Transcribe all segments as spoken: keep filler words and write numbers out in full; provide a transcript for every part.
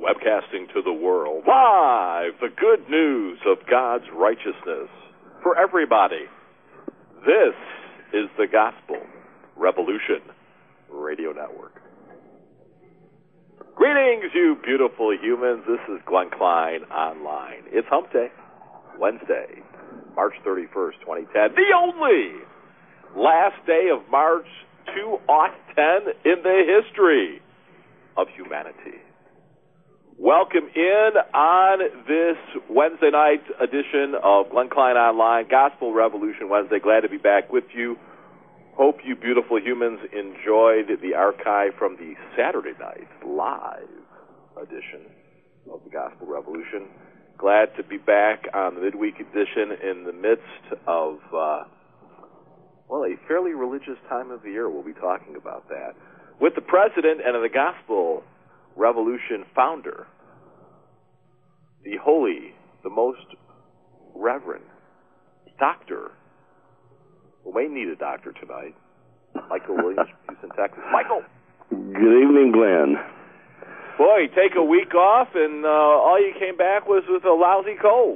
Webcasting to the world, live, the good news of God's righteousness for everybody. This is the Gospel Revolution Radio Network. Greetings, you beautiful humans. This is Glenn Klein Online. It's Hump Day, Wednesday, March thirty-first, twenty ten. The only last day of March two thousand ten in the history of humanity. Welcome in on this Wednesday night edition of Glenn Klein Online, Gospel Revolution Wednesday. Glad to be back with you. Hope you beautiful humans enjoyed the archive from the Saturday night live edition of the Gospel Revolution. Glad to be back on the midweek edition in the midst of, uh, well, a fairly religious time of the year. We'll be talking about that with the president and the Gospel Revolution founder, the holy, the most reverend doctor. We may need a doctor tonight. Michael Williams, Houston, Texas. Michael. Good evening, Glenn. Boy, take a week off, and uh, all you came back was with a lousy cold.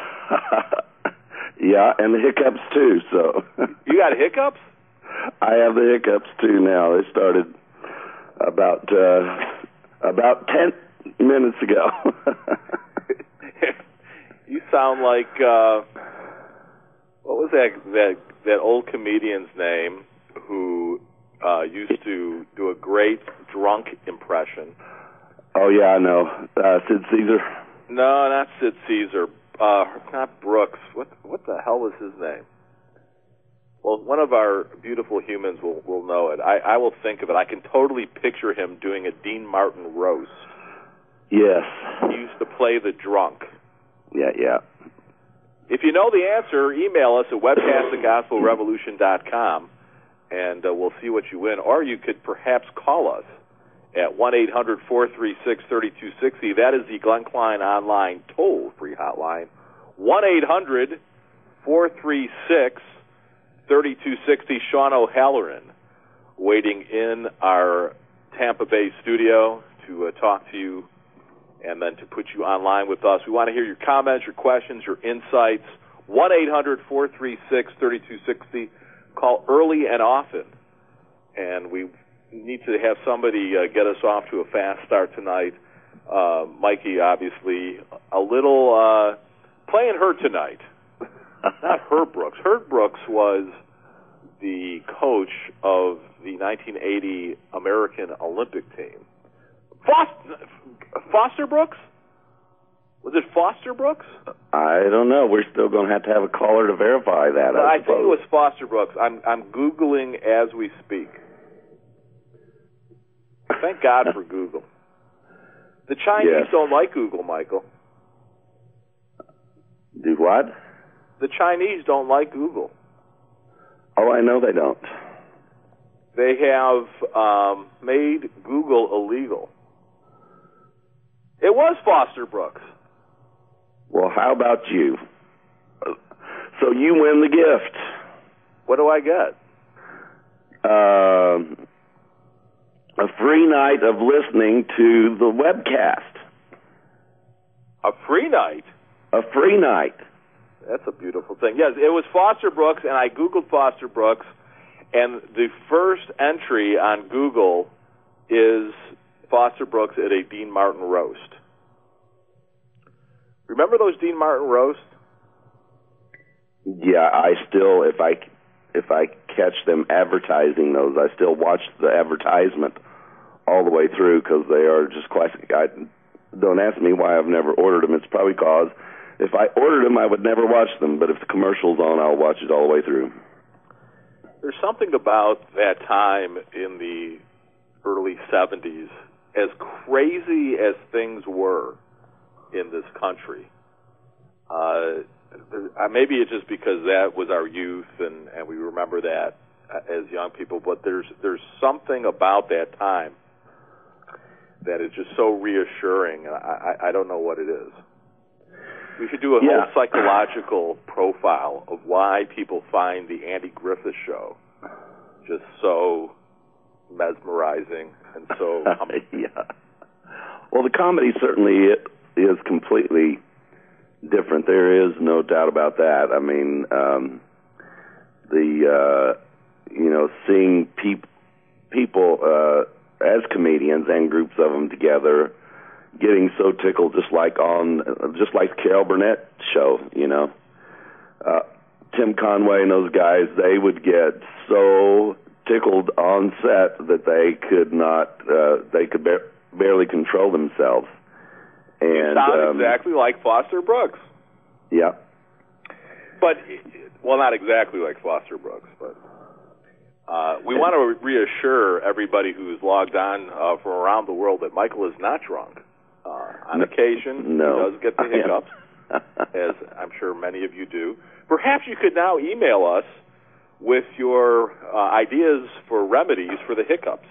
Yeah, and the hiccups too. So you got hiccups? I have the hiccups too now. They started about uh, about ten minutes ago. You sound like uh, what was that that that old comedian's name who uh, used to do a great drunk impression? Oh yeah, I know. Uh, Sid Caesar. No, not Sid Caesar. Uh, not Brooks. What what the hell was his name? Well, one of our beautiful humans will, will know it. I, I will think of it. I can totally picture him doing a Dean Martin roast. Yes. He used to play the drunk. Yeah, yeah. If you know the answer, email us at webcast at gospel revolution dot com, and uh, we'll see what you win. Or you could perhaps call us at one eight hundred four three six three two six zero. That is the Glenn Klein Online toll-free hotline. one eight hundred four three six three two six zero. Sean O'Halloran waiting in our Tampa Bay studio to uh, talk to you and then to put you online with us. We want to hear your comments, your questions, your insights. one eight hundred four three six three two six zero. Call early and often. And we need to have somebody uh, get us off to a fast start tonight. Uh, Mikey, obviously, a little uh, playing hurt tonight. Not Herb Brooks. Herb Brooks was the coach of the nineteen eighty American Olympic team. Foster, Foster Brooks? Was it Foster Brooks? I don't know. We're still going to have to have a caller to verify that. No, I, I think it was Foster Brooks. I'm I'm Googling as we speak. Thank God for Google. The Chinese yes. don't like Google, Michael. Do what? The Chinese don't like Google. Oh, I know they don't. They have um, made Google illegal. It was Foster Brooks. Well, how about you? So you win the gift. What do I get? Um, a free night of listening to the webcast. A free night? A free night. That's a beautiful thing. Yes, it was Foster Brooks, and I Googled Foster Brooks, and the first entry on Google is Foster Brooks at a Dean Martin roast. Remember those Dean Martin roasts? Yeah, I still, if I, if I catch them advertising those, I still watch the advertisement all the way through because they are just classic. I, don't ask me why I've never ordered them. It's probably because if I ordered them, I would never watch them. But if the commercial's on, I'll watch it all the way through. There's something about that time in the early seventies, as crazy as things were in this country. Uh, maybe it's just because that was our youth, and, and we remember that as young people. But there's there's something about that time that is just so reassuring. I, I, I don't know what it is. We should do a yeah. whole psychological profile of why people find the Andy Griffith Show just so mesmerizing and so... yeah. Well, the comedy certainly is completely different. There is no doubt about that. I mean, um, the uh, you know, seeing peop- people uh, as comedians and groups of them together, getting so tickled, just like on, just like the Carol Burnett show. You know, uh, Tim Conway and those guys, they would get so tickled on set that they could not, uh, they could ba- barely control themselves. And you sound um, exactly like Foster Brooks. Yeah. But, well, not exactly like Foster Brooks, but uh, we want to reassure everybody who's logged on uh, from around the world that Michael is not drunk. Uh, on no, occasion, no. he does get the hiccups, as I'm sure many of you do. Perhaps you could now email us with your uh, ideas for remedies for the hiccups.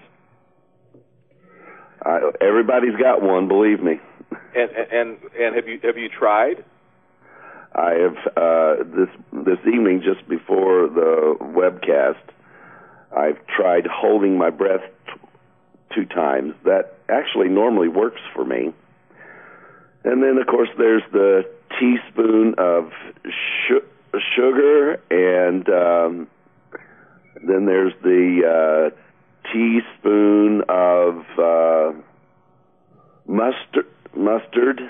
Uh, everybody's got one, believe me. And and and have you have you tried? I have uh, this this evening, just before the webcast, I've tried holding my breath t- two times. That actually normally works for me. And then, of course, there's the teaspoon of sh- sugar, and um, then there's the uh, teaspoon of uh, mustard. Mustard.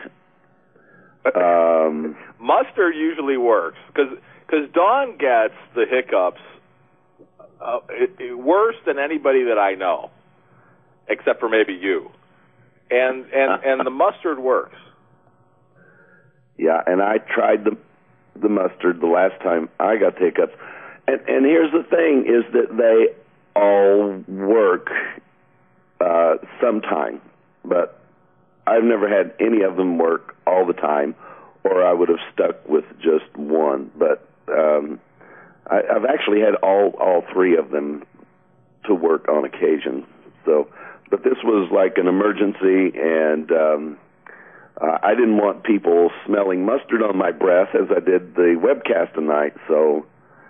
Um, Mustard usually works because because Dawn gets the hiccups uh, it, it, worse than anybody that I know, except for maybe you. And and and the mustard works. Yeah, and I tried the the mustard the last time I got the hiccups. And and here's the thing: is that they all work uh, sometime, but I've never had any of them work all the time, or I would have stuck with just one. But um, I, I've actually had all all three of them to work on occasion. So, but this was like an emergency, and um, uh, I didn't want people smelling mustard on my breath as I did the webcast tonight. So,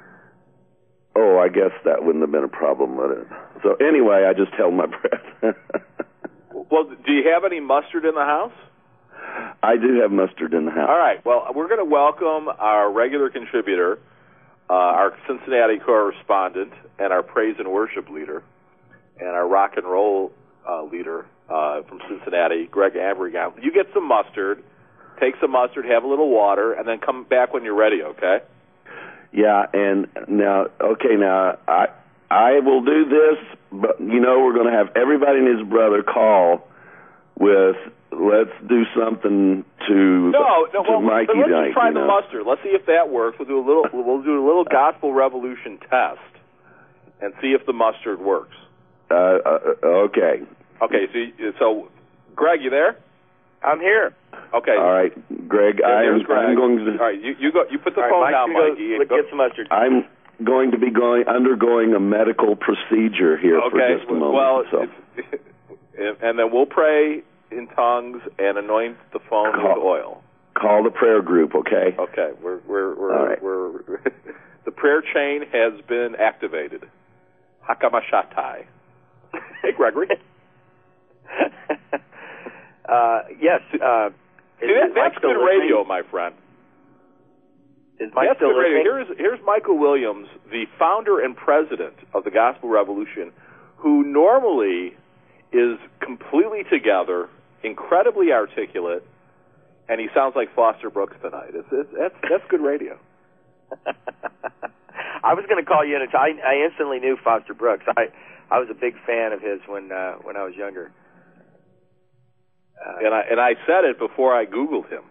oh, I guess that wouldn't have been a problem with it. So anyway, I just held my breath. Well, do you have any mustard in the house? I do have mustard in the house. All right. Well, we're going to welcome our regular contributor, uh, our Cincinnati correspondent, and our praise and worship leader, and our rock and roll uh, leader uh, from Cincinnati, Greg Abrigan. You get some mustard, take some mustard, have a little water, and then come back when you're ready, okay? Yeah, and now, okay, now, I I will do this, but, you know, we're going to have everybody and his brother call with, let's do something to, no, no, to well, Mikey let's tonight, just try you the know? mustard. Let's see if that works. We'll do a little. We'll do a little Gospel Revolution test and see if the mustard works. Uh, uh, okay. Okay. So, you- so, Greg, you there? I'm here. Okay. All right, Greg, Yeah, I'm, there's Greg. I'm going to... All right, you, you go. You put the All phone right, down, Mike, Mikey. you and go, go- get some mustard. I'm going to be going undergoing a medical procedure here for okay. just a moment. Well, so. if, and then we'll pray in tongues and anoint the phone Call. with oil. Call the prayer group, okay? Okay. We're we're we're, All right. we're the prayer chain has been activated. Hakamashatai. Hey, Gregory. uh, yes. Uh, is, See, that, is Mike that's still good listening? radio, my friend. Is Mike That's still good radio. listening? Here's here's Michael Williams, the founder and president of the Gospel Revolution, who normally is completely together, incredibly articulate, and he sounds like Foster Brooks tonight. It's, it's, that's that's good radio. I was going to call you in. I, I instantly knew Foster Brooks. I I was a big fan of his when uh, when I was younger. Uh, And I and I said it before I Googled him.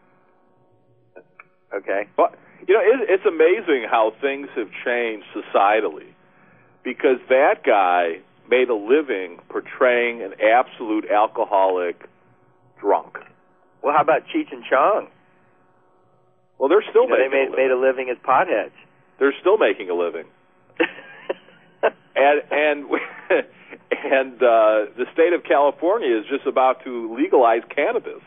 okay. But you know, it, it's amazing how things have changed societally, because that guy made a living portraying an absolute alcoholic drunk. Well, how about Cheech and Chong? Well, they're still You know, they making made a made living. a living as potheads. They're still making a living. and and and uh, the state of California is just about to legalize cannabis.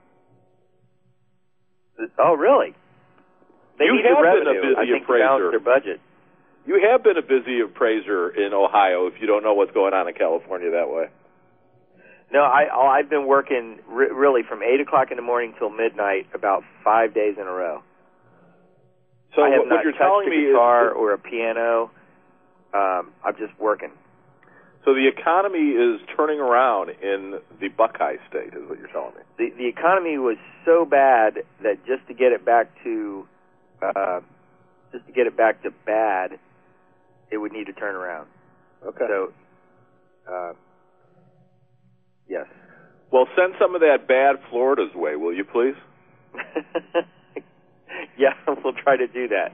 Oh, really? They You need have the been a revenue, busy I think, to appraiser. balance their budget. You have been a busy appraiser in Ohio if you don't know what's going on in California that way. No, I, I've been working re- really from eight o'clock in the morning till midnight, about five days in a row. So I have what, not what you're touched telling a me guitar is, or a piano. Um, I'm just working. so the economy is turning around in the Buckeye State, is what you're telling me. The the economy was so bad that just to get it back to uh, just to get it back to bad, it would need to turn around. Okay. So, uh, yes. Well, send some of that bad Florida's way, will you, please? Yeah, we'll try to do that.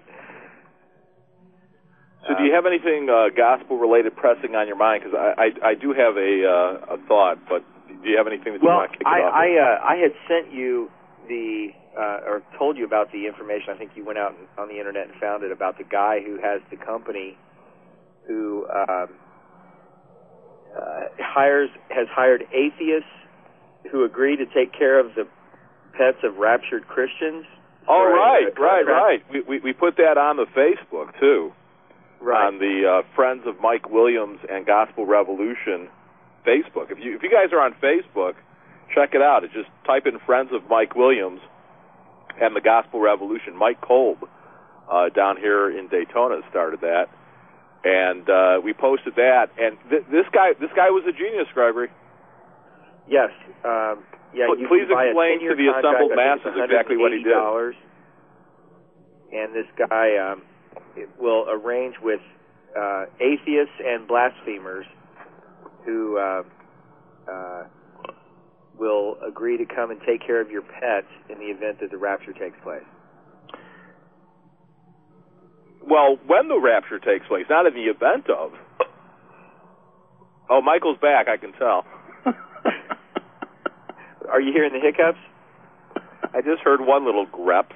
So do you have anything uh, gospel-related pressing on your mind? Because I, I, I do have a, uh, a thought, but do you have anything that you Well, want to kick I it off I, with? uh, I had sent you the uh, or told you about the information. I think you went out on the internet and found it about the guy who has the company who um, uh, hires has hired atheists who agree to take care of the pets of raptured Christians. Oh, for a- right, a right, contract. right. We, we we put that on the Facebook too, Right. on the uh, Friends of Mike Williams and Gospel Revolution Facebook. If you if you guys are on Facebook, check it out. It's just type in Friends of Mike Williams and the Gospel Revolution. Mike Kolb uh, down here in Daytona started that, and uh, we posted that. And th- this guy this guy was a genius, Gregory. Yes. Um, yeah. Pl- you please can buy a explain ten-year to the contract. assembled I think masses it's exactly what he did. one hundred eighty dollars. And this guy um, will arrange with uh, atheists and blasphemers who uh, uh, will agree to come and take care of your pets in the event that the rapture takes place. Well, when the rapture takes place, not in the event of. Oh, Michael's back, I can tell. Are you hearing the hiccups? I just heard one little greps.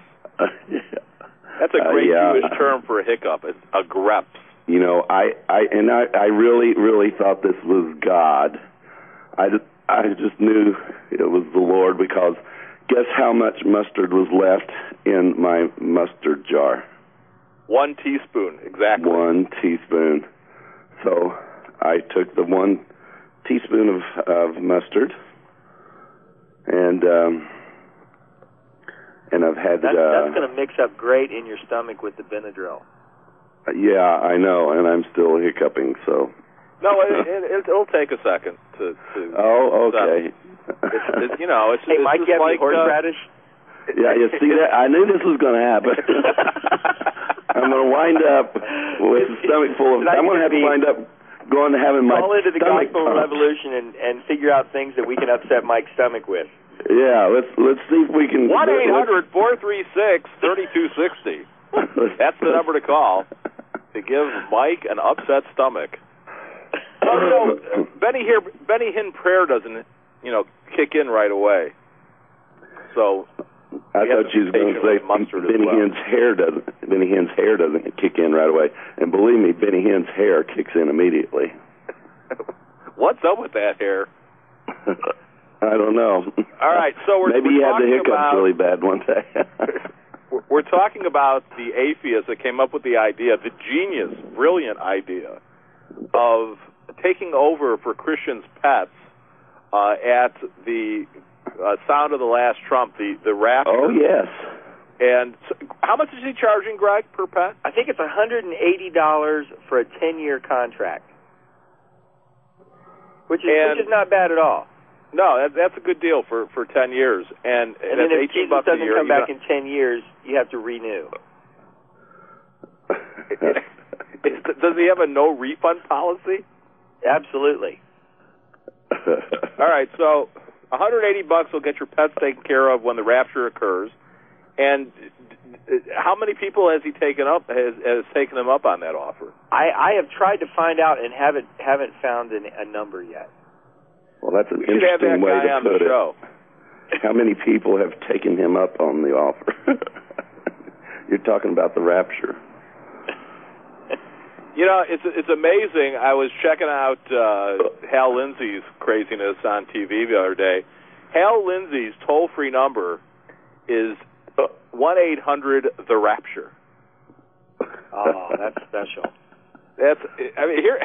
That's a Uh, great yeah. Jewish term for a hiccup. It's a greps. You know, I, I and I, I really, really thought this was God. I just, I just knew it was the Lord, because guess how much mustard was left in my mustard jar? One teaspoon, exactly. One teaspoon. So I took the one teaspoon of, of mustard, and um, and I've had That's, uh, that's going to mix up great in your stomach with the Benadryl. yeah, I know, and I'm still hiccuping. So No, it, it, it'll take a second to. to oh, okay. It's, it's, you know, it's, Hey, it's Mike, just you have any like uh, horseradish? Yeah, you see that? I knew this was going to happen. I'm going to wind up with a stomach full of. I'm going to have to wind up going to having my Call into the stomach Gospel pumped. Revolution and, and figure out things that we can upset Mike's stomach with. Yeah, let's let's see if we can. one eight hundred four three six three two six zero. That's the number to call to give Mike an upset stomach. Oh, you know, Benny here, Benny Hinn prayer doesn't, you know, kick in right away. So I we have thought to you was be going to patient say with mustard as Benny well. Hinn's hair doesn't. Benny Hinn's hair doesn't kick in right away, and believe me, Benny Hinn's hair kicks in immediately. What's up with that hair? I don't know. All right, so we're maybe we're he had the talking hiccups about, really bad one day. we're- We're talking about the atheist that came up with the idea, the genius, brilliant idea of taking over for Christians' pets uh, at the uh, sound of the last trump, the the rapture. Oh yes. And so, how much is he charging, Greg, per pet? I think it's one hundred eighty dollars for a ten-year contract, which is And- which is not bad at all. No, that, that's a good deal for, for ten years, and, And that's then if eighteen Jesus bucks a doesn't year. come you back know- in ten years, you have to renew. Does he have a no refund policy? Absolutely. All right, so one hundred eighty bucks will get your pets taken care of when the rapture occurs. And how many people has he taken up? Has, has taken him up on that offer? I, I have tried to find out and haven't haven't found an, a number yet. Well, that's an We should have that interesting way guy to on put the it. show. How many people have taken him up on the offer? You're talking about the rapture. You know, it's it's amazing. I was checking out uh, Hal Lindsey's craziness on T V the other day. Hal Lindsey's toll-free number is one eight hundred the rapture. Oh, that's special. That's I mean here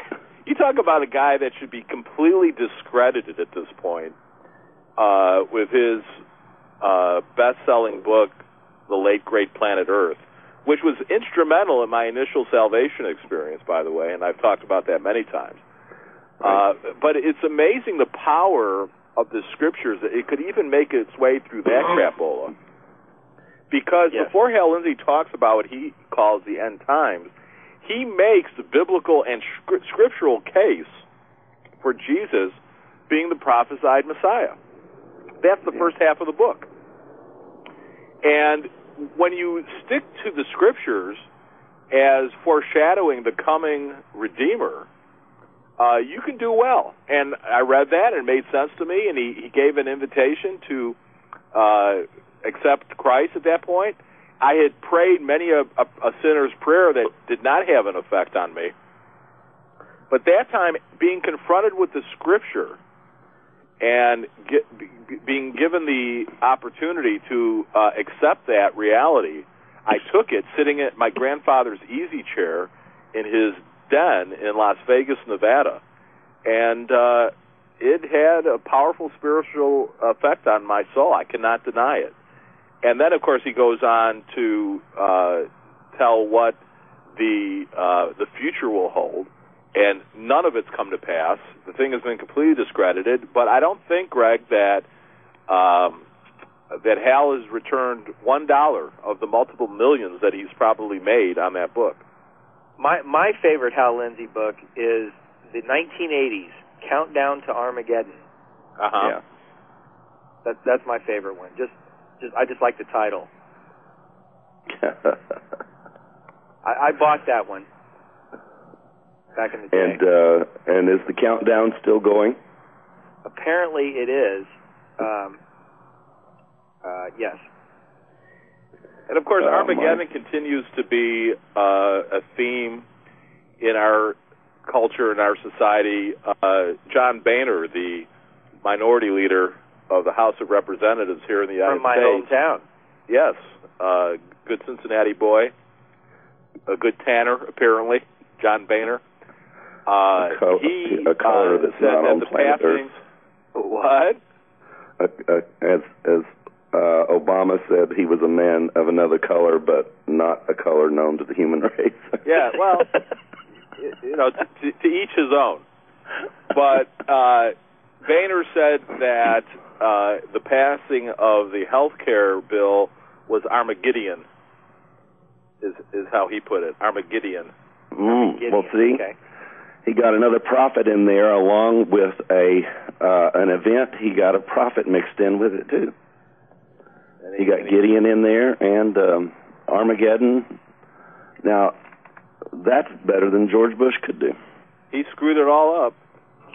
you talk about a guy that should be completely discredited at this point uh, with his uh, best-selling book, The Late Great Planet Earth, which was instrumental in my initial salvation experience, by the way, and I've talked about that many times. Uh, but it's amazing the power of the Scriptures, that it could even make its way through that crapola. Because yes. before Hal Lindsey talks about what he calls the end times, he makes the biblical and scriptural case for Jesus being the prophesied Messiah. That's the first half of the book. And when you stick to the Scriptures as foreshadowing the coming Redeemer, uh, you can do well. And I read that, and it made sense to me, and he, he gave an invitation to uh, accept Christ at that point. I had prayed many a, a, a sinner's prayer that did not have an effect on me. But that time, being confronted with the Scripture and get, be, being given the opportunity to uh, accept that reality, I took it sitting at my grandfather's easy chair in his den in Las Vegas, Nevada. And uh, it had a powerful spiritual effect on my soul. I cannot deny it. And then, of course, he goes on to uh, tell what the uh, the future will hold, and none of it's come to pass. The thing has been completely discredited. But I don't think, Greg, that um, that Hal has returned one dollar of the multiple millions that he's probably made on that book. My my favorite Hal Lindsey book is the nineteen eighties Countdown to Armageddon. Uh huh. Yeah. That's that's my favorite one. Just. Just, I just like the title. I, I bought that one back in the day. And uh, and is the countdown still going? Apparently, it is. Um, uh, yes. And of course, oh, Armageddon my. continues to be uh, a theme in our culture, in our society. Uh, John Boehner, the minority leader of the House of Representatives here in the United From my States. hometown. Yes. Uh, good Cincinnati boy. A good tanner, apparently. John Boehner. Uh, a, co- he a color uh, that's said not that on the planet passing... Earth. What? Uh, uh, as as uh, Obama said, he was a man of another color, but not a color known to the human race. Yeah, well, you know, to, to each his own. But uh, Boehner said that Uh, the passing of the health care bill was Armageddon, is is how he put it. Armageddon. Mm, well, see, okay. He got another prophet in there along with a uh, an event. He got a prophet mixed in with it too. And he, he got Gideon in there and um, Armageddon. Now, that's better than George Bush could do. He screwed it all up.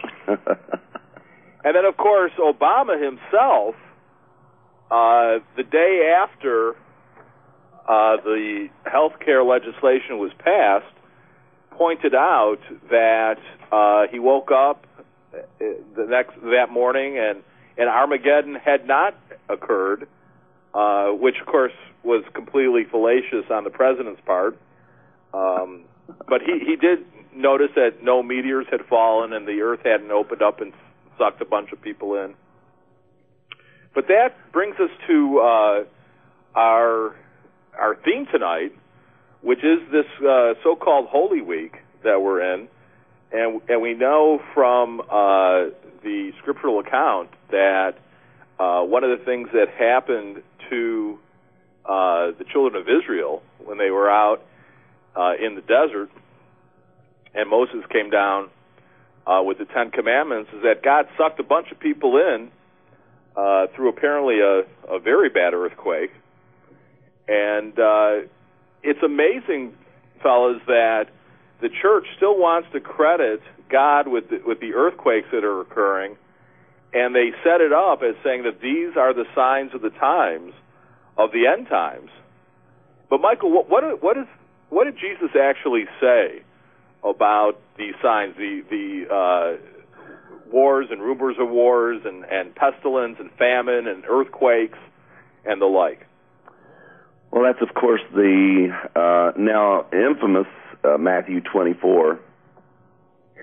And then, of course, Obama himself, uh, the day after uh, the health care legislation was passed, pointed out that uh, he woke up the next that morning and, and Armageddon had not occurred, uh, which, of course, was completely fallacious on the president's part. Um, but he, he did notice that no meteors had fallen and the earth hadn't opened up and sucked a bunch of people in. But that brings us to uh, our our theme tonight, which is this uh, so-called Holy Week that we're in, and and we know from uh, the scriptural account that uh, one of the things that happened to uh, the children of Israel when they were out uh, in the desert, and Moses came down Uh, with the Ten Commandments, is that God sucked a bunch of people in uh, through apparently a, a very bad earthquake. And uh, it's amazing, fellas, that the church still wants to credit God with the, with the earthquakes that are occurring, and they set it up as saying that these are the signs of the times, of the end times. But, Michael, what, what, what, is, what did Jesus actually say about these signs, the the uh, wars and rumors of wars and, and pestilence and famine and earthquakes and the like? Well, that's, of course, the uh, now infamous uh, Matthew twenty-four.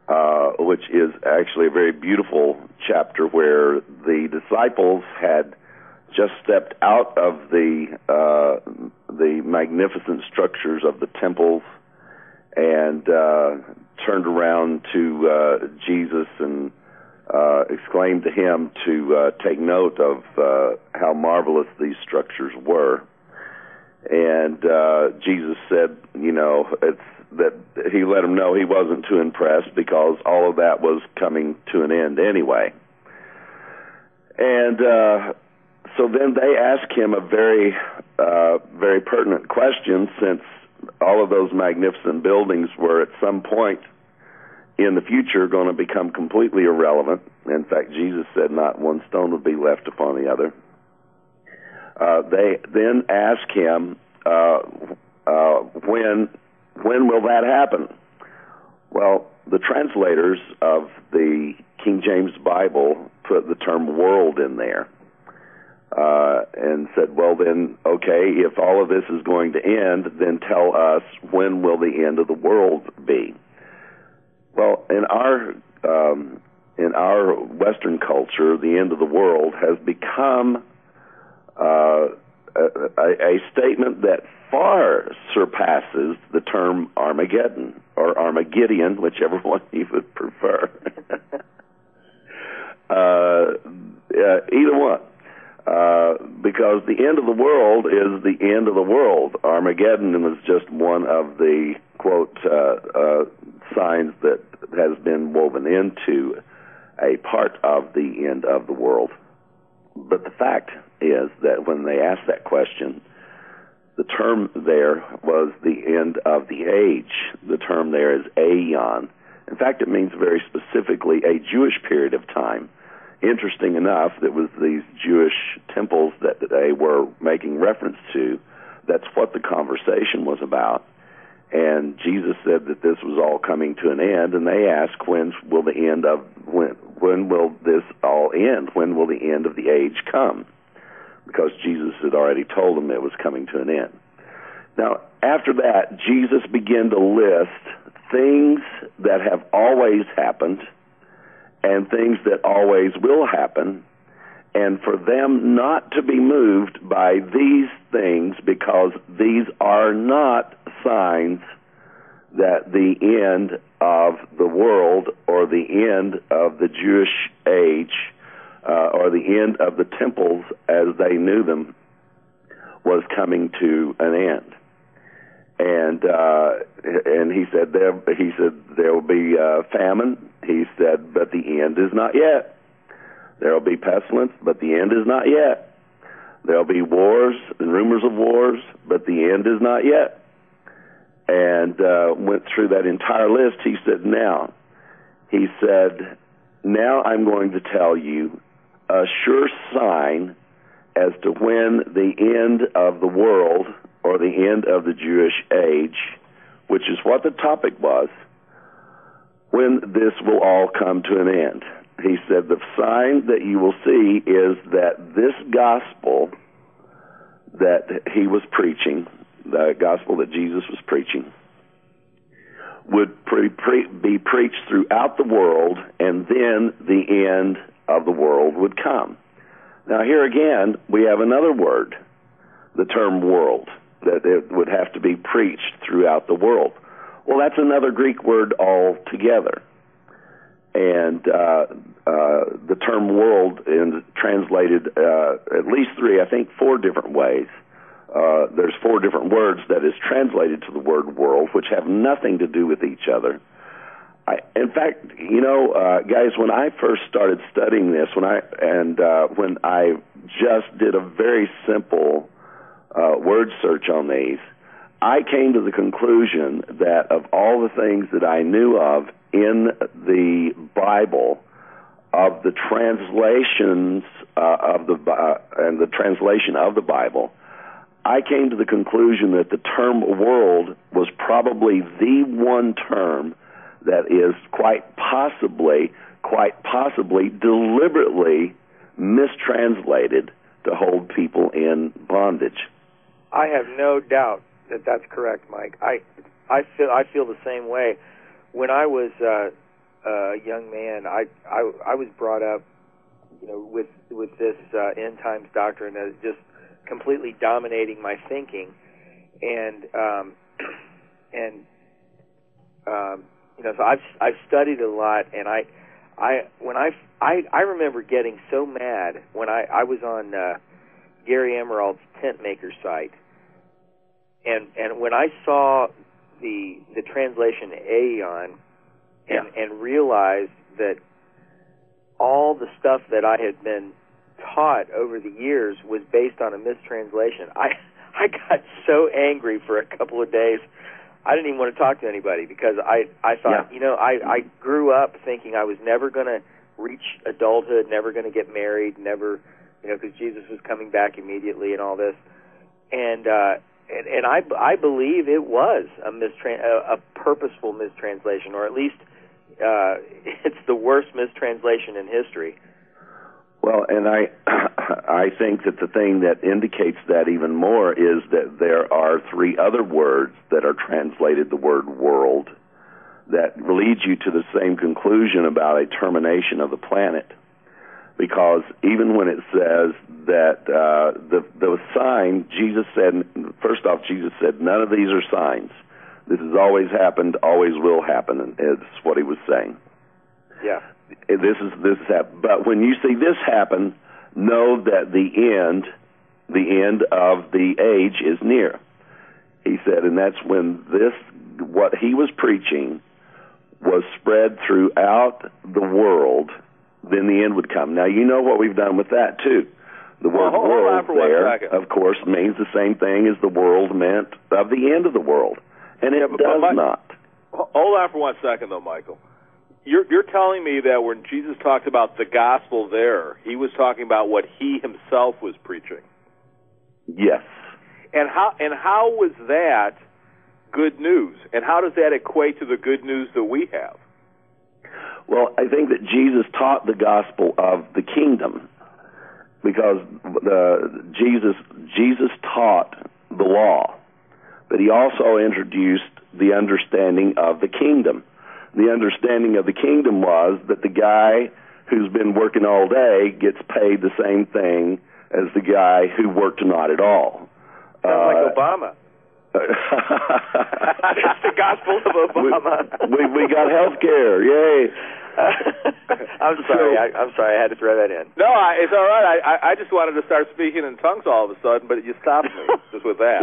uh, which is actually a very beautiful chapter where the disciples had just stepped out of the uh, the magnificent structures of the temples and uh, turned around to uh, Jesus and uh, exclaimed to him to uh, take note of uh, how marvelous these structures were. And uh, Jesus said, you know, it's that he let him know he wasn't too impressed because all of that was coming to an end anyway. And uh, so then they asked him a very, uh, very pertinent question, since all of those magnificent buildings were at some point in the future going to become completely irrelevant. In fact, Jesus said not one stone would be left upon the other. Uh, they then asked him, uh, uh, when when will that happen? Well, the translators of the King James Bible put the term world in there uh, and said, well, then, okay, if all of this is going to end, then tell us when will the end of the world be? Well, in our um, in our Western culture, the end of the world has become uh, a, a, a statement that far surpasses the term Armageddon or Armageddon, whichever one you would prefer. uh, uh, either one. Uh, because the end of the world is the end of the world. Armageddon is just one of the, quote, uh, uh, signs that has been woven into a part of the end of the world. But the fact is that when they asked that question, the term there was the end of the age. The term there is aeon. In fact, it means very specifically a Jewish period of time. Interesting enough, it was these Jewish temples that they were making reference to. That's what the conversation was about. And Jesus said that this was all coming to an end, and they asked, when will the end of, when, when will this all end? When will the end of the age come? Because Jesus had already told them it was coming to an end. Now, after that, Jesus began to list things that have always happened and things that always will happen, and for them not to be moved by these things, because these are not signs that the end of the world or the end of the Jewish age uh, or the end of the temples as they knew them was coming to an end. And uh, and he said there he said there will be uh, famine. He said, but the end is not yet. There will be pestilence, but the end is not yet. There will be wars and rumors of wars, but the end is not yet. And uh, went through that entire list. He said, now, he said, now I'm going to tell you a sure sign as to when the end of the world or the end of the Jewish age, which is what the topic was, when this will all come to an end. He said, the sign that you will see is that this gospel that he was preaching, the gospel that Jesus was preaching, would pre- pre- be preached throughout the world, and then the end of the world would come. Now here again, we have another word, the term world, that it would have to be preached throughout the world. Well, that's another Greek word altogether. And uh, uh, the term world is translated uh, at least three, I think four different ways. Uh, there's four different words that is translated to the word world, which have nothing to do with each other. I, in fact, you know, uh, guys, when I first started studying this, when I and uh, when I just did a very simple uh, word search on these, I came to the conclusion that of all the things that I knew of in the Bible, of the translations uh, of the uh, and the translation of the Bible, I came to the conclusion that the term world was probably the one term that is quite possibly, quite possibly deliberately mistranslated to hold people in bondage. I have no doubt that that's correct, Mike. I I feel I feel the same way. When I was uh, a young man, I, I, I was brought up, you know, with with this uh, end times doctrine as just completely dominating my thinking, and um, and um, you know, so I've I've studied a lot, and I I when I I, I remember getting so mad when I I was on uh, Gary Emerald's Tent Maker site, and and when I saw the the translation Aeon, and yeah. and realized that all the stuff that I had been taught over the years was based on a mistranslation. I I got so angry for a couple of days. I didn't even want to talk to anybody because I I thought, yeah. you know, I I grew up thinking I was never going to reach adulthood, never going to get married, never, you know, because Jesus was coming back immediately and all this. And uh and, and I I believe it was a mistran a, a purposeful mistranslation, or at least uh it's the worst mistranslation in history. Well, and I I think that the thing that indicates that even more is that there are three other words that are translated the word world that lead you to the same conclusion about a termination of the planet. Because even when it says that uh, the, the sign, Jesus said, first off, Jesus said, none of these are signs. This has always happened, always will happen, and it's what he was saying. Yeah. This is this is happened. But when you see this happen, know that the end, the end of the age is near. He said, and that's when this, what he was preaching, was spread throughout the world. Then the end would come. Now you know what we've done with that too. The word well, hold world on there, of course, means the same thing as the world meant of the end of the world, and it yeah, but, does but my, not. Hold on for one second, though, Michael. You're, you're telling me that when Jesus talked about the gospel there, he was talking about what he himself was preaching. Yes. And how and how was that good news? And how does that equate to the good news that we have? Well, I think that Jesus taught the gospel of the kingdom, because the, Jesus Jesus taught the law, but he also introduced the understanding of the kingdom. The understanding of the kingdom was that the guy who's been working all day gets paid the same thing as the guy who worked not at all. Sounds uh, like Obama. It's the gospel of Obama. we, we, we got health care, yay. I'm sorry. I, I'm sorry. I had to throw that in. No, I, it's all right. I, I just wanted to start speaking in tongues all of a sudden, but you stopped me just with that.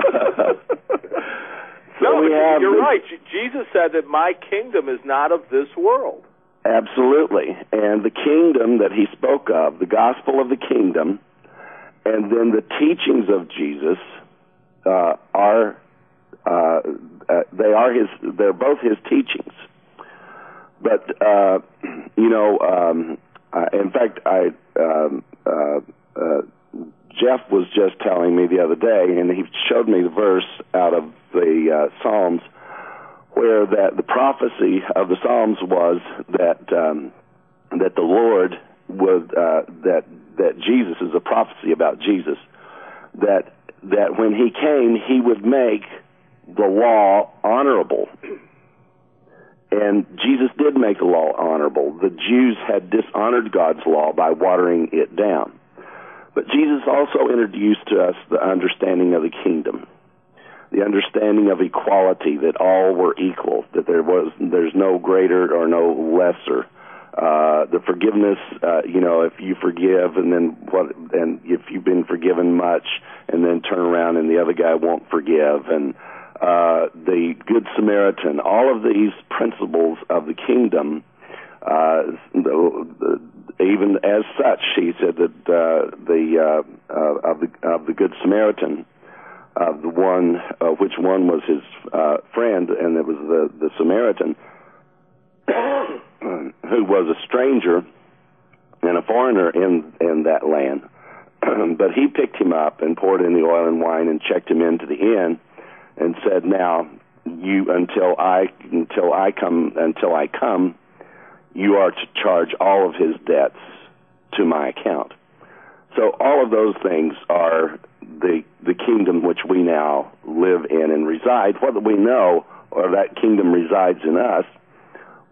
so no, but you're the, right. Jesus said that my kingdom is not of this world. Absolutely. And the kingdom that he spoke of, the gospel of the kingdom, and then the teachings of Jesus uh, are uh, uh, they are his. They're both his teachings. But, uh, you know, um, uh, in fact, I um, uh, uh, Jeff was just telling me the other day, and he showed me the verse out of the uh, Psalms, where that the prophecy of the Psalms was that um, that the Lord would uh, that that Jesus is a prophecy about Jesus, that that when he came, he would make the law honorable. And Jesus did make the law honorable. The Jews had dishonored God's law by watering it down. But Jesus also introduced to us the understanding of the kingdom, the understanding of equality, that all were equal, that there was there's no greater or no lesser. Uh, the forgiveness, uh, you know, if you forgive and then what, and if you've been forgiven much, and then turn around and the other guy won't forgive, and Uh, the Good Samaritan, all of these principles of the kingdom, uh, the, the, even as such, he said that uh, the uh, uh, of the of the Good Samaritan, uh, the one uh, which one was his uh, friend, and it was the the Samaritan who was a stranger and a foreigner in in that land, but he picked him up and poured in the oil and wine and checked him into the inn. And said, "Now, you until I until I come until I come, you are to charge all of his debts to my account." So all of those things are the the kingdom which we now live in and reside. Whether we know or that kingdom resides in us,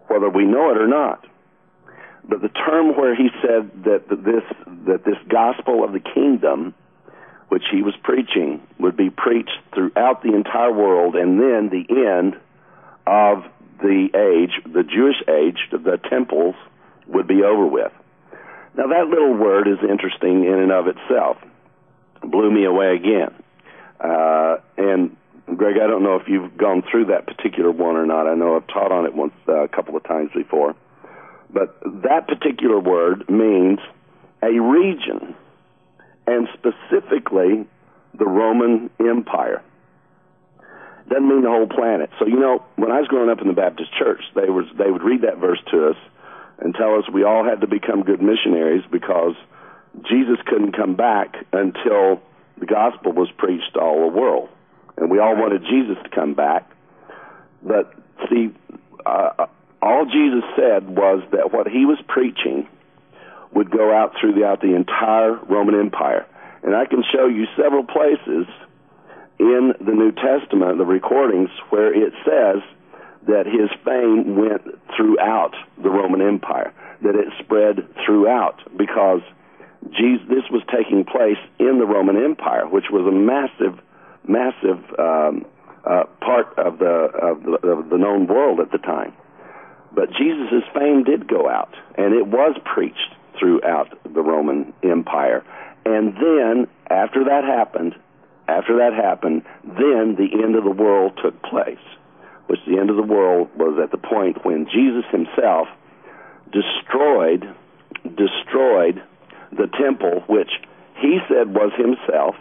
whether we know it or not. But the term where he said that this that this gospel of the kingdom, which he was preaching, would be preached throughout the entire world, and then the end of the age, the Jewish age, the temples, would be over with. Now that little word is interesting in and of itself. It blew me away again. Uh, and Greg, I don't know if you've gone through that particular one or not. I know I've taught on it once, uh, a couple of times before. But that particular word means a region, and specifically the Roman Empire. Doesn't mean the whole planet. So, you know, when I was growing up in the Baptist church, they was they would read that verse to us and tell us we all had to become good missionaries because Jesus couldn't come back until the gospel was preached to all the world. And we all wanted Jesus to come back. But, see, uh, all Jesus said was that what he was preaching would go out throughout the entire Roman Empire. And I can show you several places in the New Testament, the recordings, where it says that his fame went throughout the Roman Empire, that it spread throughout, because Jesus, this was taking place in the Roman Empire, which was a massive, massive um, uh, part of the, of the of the known world at the time. But Jesus' fame did go out, and it was preached throughout the Roman Empire. And then, after that happened, after that happened, then the end of the world took place, which the end of the world was at the point when Jesus himself destroyed, destroyed the temple, which he said was himself.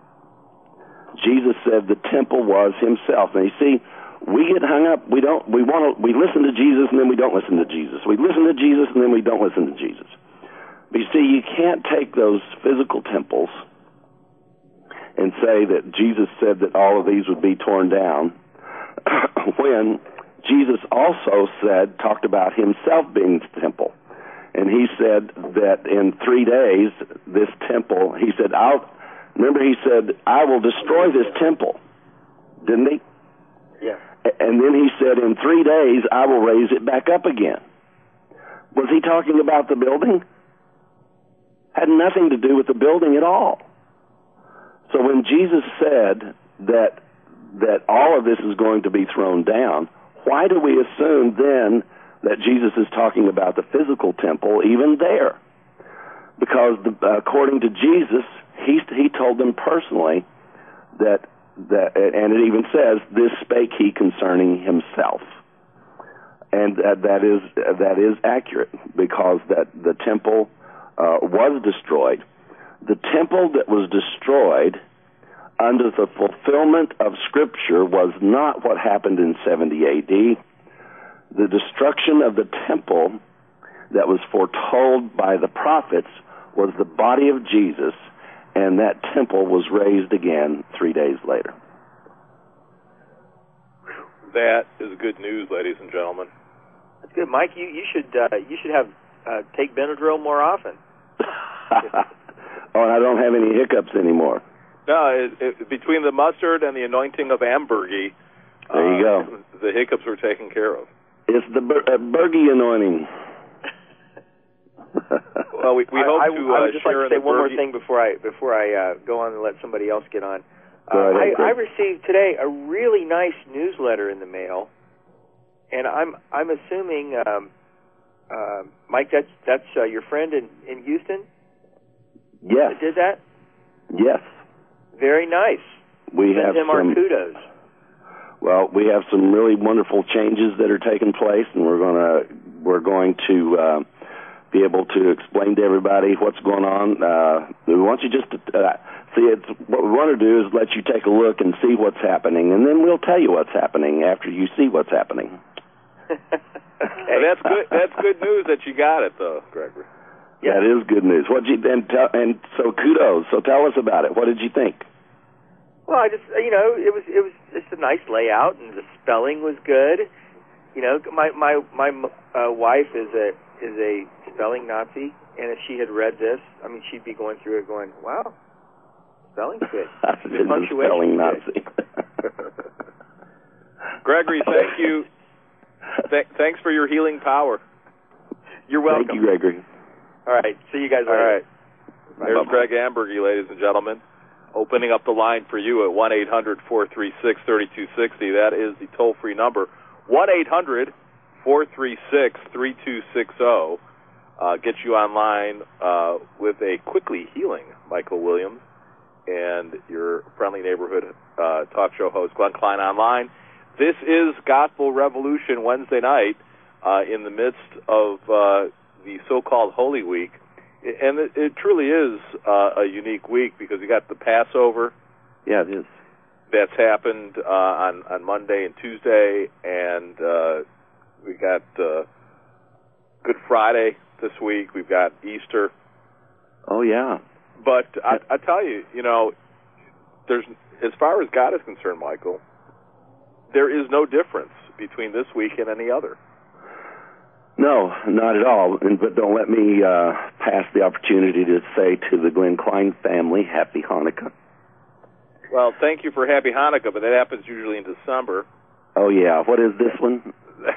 Jesus said the temple was himself. And you see, we get hung up. We don't. We want to. We listen to Jesus and then we don't listen to Jesus. We listen to Jesus and then we don't listen to Jesus. But you see, you can't take those physical temples and say that Jesus said that all of these would be torn down when Jesus also said, talked about himself being the temple. And he said that in three days, this temple, he said, I'll, remember he said, I will destroy this temple. Didn't he? Yeah. And then he said, in three days, I will raise it back up again. Was he talking about the building? Had nothing to do with the building at all. So when Jesus said that that all of this is going to be thrown down, why do we assume then that Jesus is talking about the physical temple even there? Because the, uh, according to Jesus, he he told them personally that that, and it even says, "This spake he concerning himself," and that, that is that is accurate, because that the temple uh, was destroyed. The temple that was destroyed under the fulfillment of Scripture was not what happened in seventy A D. The destruction of the temple that was foretold by the prophets was the body of Jesus, and that temple was raised again three days later. That is good news, ladies and gentlemen. That's good, Mike. You you should uh, you should have uh, take Benadryl more often. Oh, and I don't have any hiccups anymore. No, it, it, between the mustard and the anointing of Ambergy, there you uh, go. The hiccups are taken care of. It's the Ber- uh, Bergy anointing. Well, we, we I, hope I, to uh, I would just like share to say in the one more Bergy- thing before I before I uh, go on and let somebody else get on. Uh, Go ahead, I, I Greg. received today a really nice newsletter in the mail, and I'm I'm assuming, um, uh, Mike, that's that's uh, your friend in, in Houston Yes. that did that. Yes. Very nice. We Send have him our some. kudos. Well, we have some really wonderful changes that are taking place, and we're gonna we're going to uh, be able to explain to everybody what's going on. Uh, we want you just to uh, see. It's what we want to do is let you take a look and see what's happening, and then we'll tell you what's happening after you see what's happening. Okay. That's good. That's good news that you got it, though, Gregory. Yeah, that is good news. What you and tell, and so kudos. So tell us about it. What did you think? Well, I just, you know, it was it was just a nice layout, and the spelling was good. You know, my my my uh, wife is a is a spelling Nazi, and if she had read this, I mean, she'd be going through it, going, "Wow, spelling's good." The spelling punctuation's Nazi. Gregory, thank you. Th- thanks for your healing power. You're welcome. Thank you, Gregory. All right. See you guys later. All right. Bye. There's Bye-bye. Greg Ambergy, ladies and gentlemen, opening up the line for you at one eight hundred four three six three two six zero. That is the toll-free number, one eight hundred four three six three two six zero. Uh, get you online uh, with a quickly healing Michael Williams and your friendly neighborhood uh, talk show host, Glenn Klein, online. This is Gospel Revolution Wednesday night uh, in the midst of uh, the so-called Holy Week. And it, it truly is uh, a unique week because you got the Passover. Yeah, it is. That's happened uh, on, on Monday and Tuesday, and uh, we got uh, Good Friday this week. We've got Easter. Oh, yeah. But I, I tell you, you know, there's as far as God is concerned, Michael, there is no difference between this week and any other. No, not at all. And, but don't let me uh, pass the opportunity to say to the Glenn Klein family, Happy Hanukkah. Well, thank you for Happy Hanukkah, but that happens usually in December. Oh, yeah. What is this one?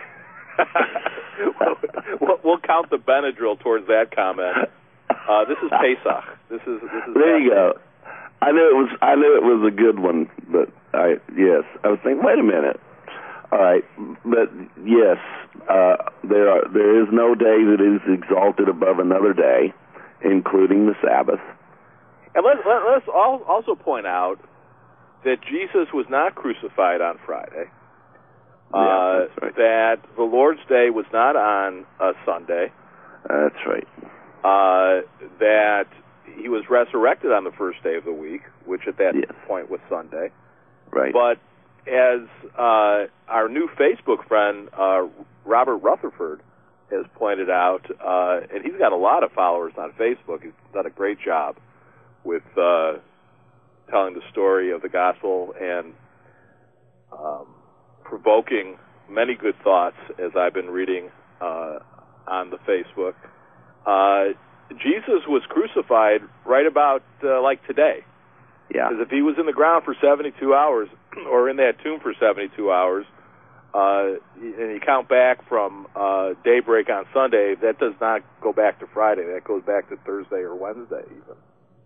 we'll, we'll count the Benadryl towards that comment. Uh, this is Pesach. This is this is. There you go. I knew it was. I knew it was a good one, but I yes. I was thinking, wait a minute. All right, but yes, uh, there are. There is no day that is exalted above another day, including the Sabbath. And let's let, let's also point out that Jesus was not crucified on Friday. Yeah, uh, that's right. That the Lord's Day was not on a Sunday. That's right. Uh, that he was resurrected on the first day of the week, which at that yes. point was Sunday. Right. But as uh, our new Facebook friend, uh, Robert Rutherford, has pointed out, uh, and he's got a lot of followers on Facebook, he's done a great job with uh, telling the story of the gospel and um, provoking many good thoughts as I've been reading uh, on the Facebook. Uh, Jesus was crucified right about uh, like today. Yeah. Because if he was in the ground for seventy-two hours, or in that tomb for seventy-two hours, uh, and you count back from uh, daybreak on Sunday, that does not go back to Friday. That goes back to Thursday or Wednesday even.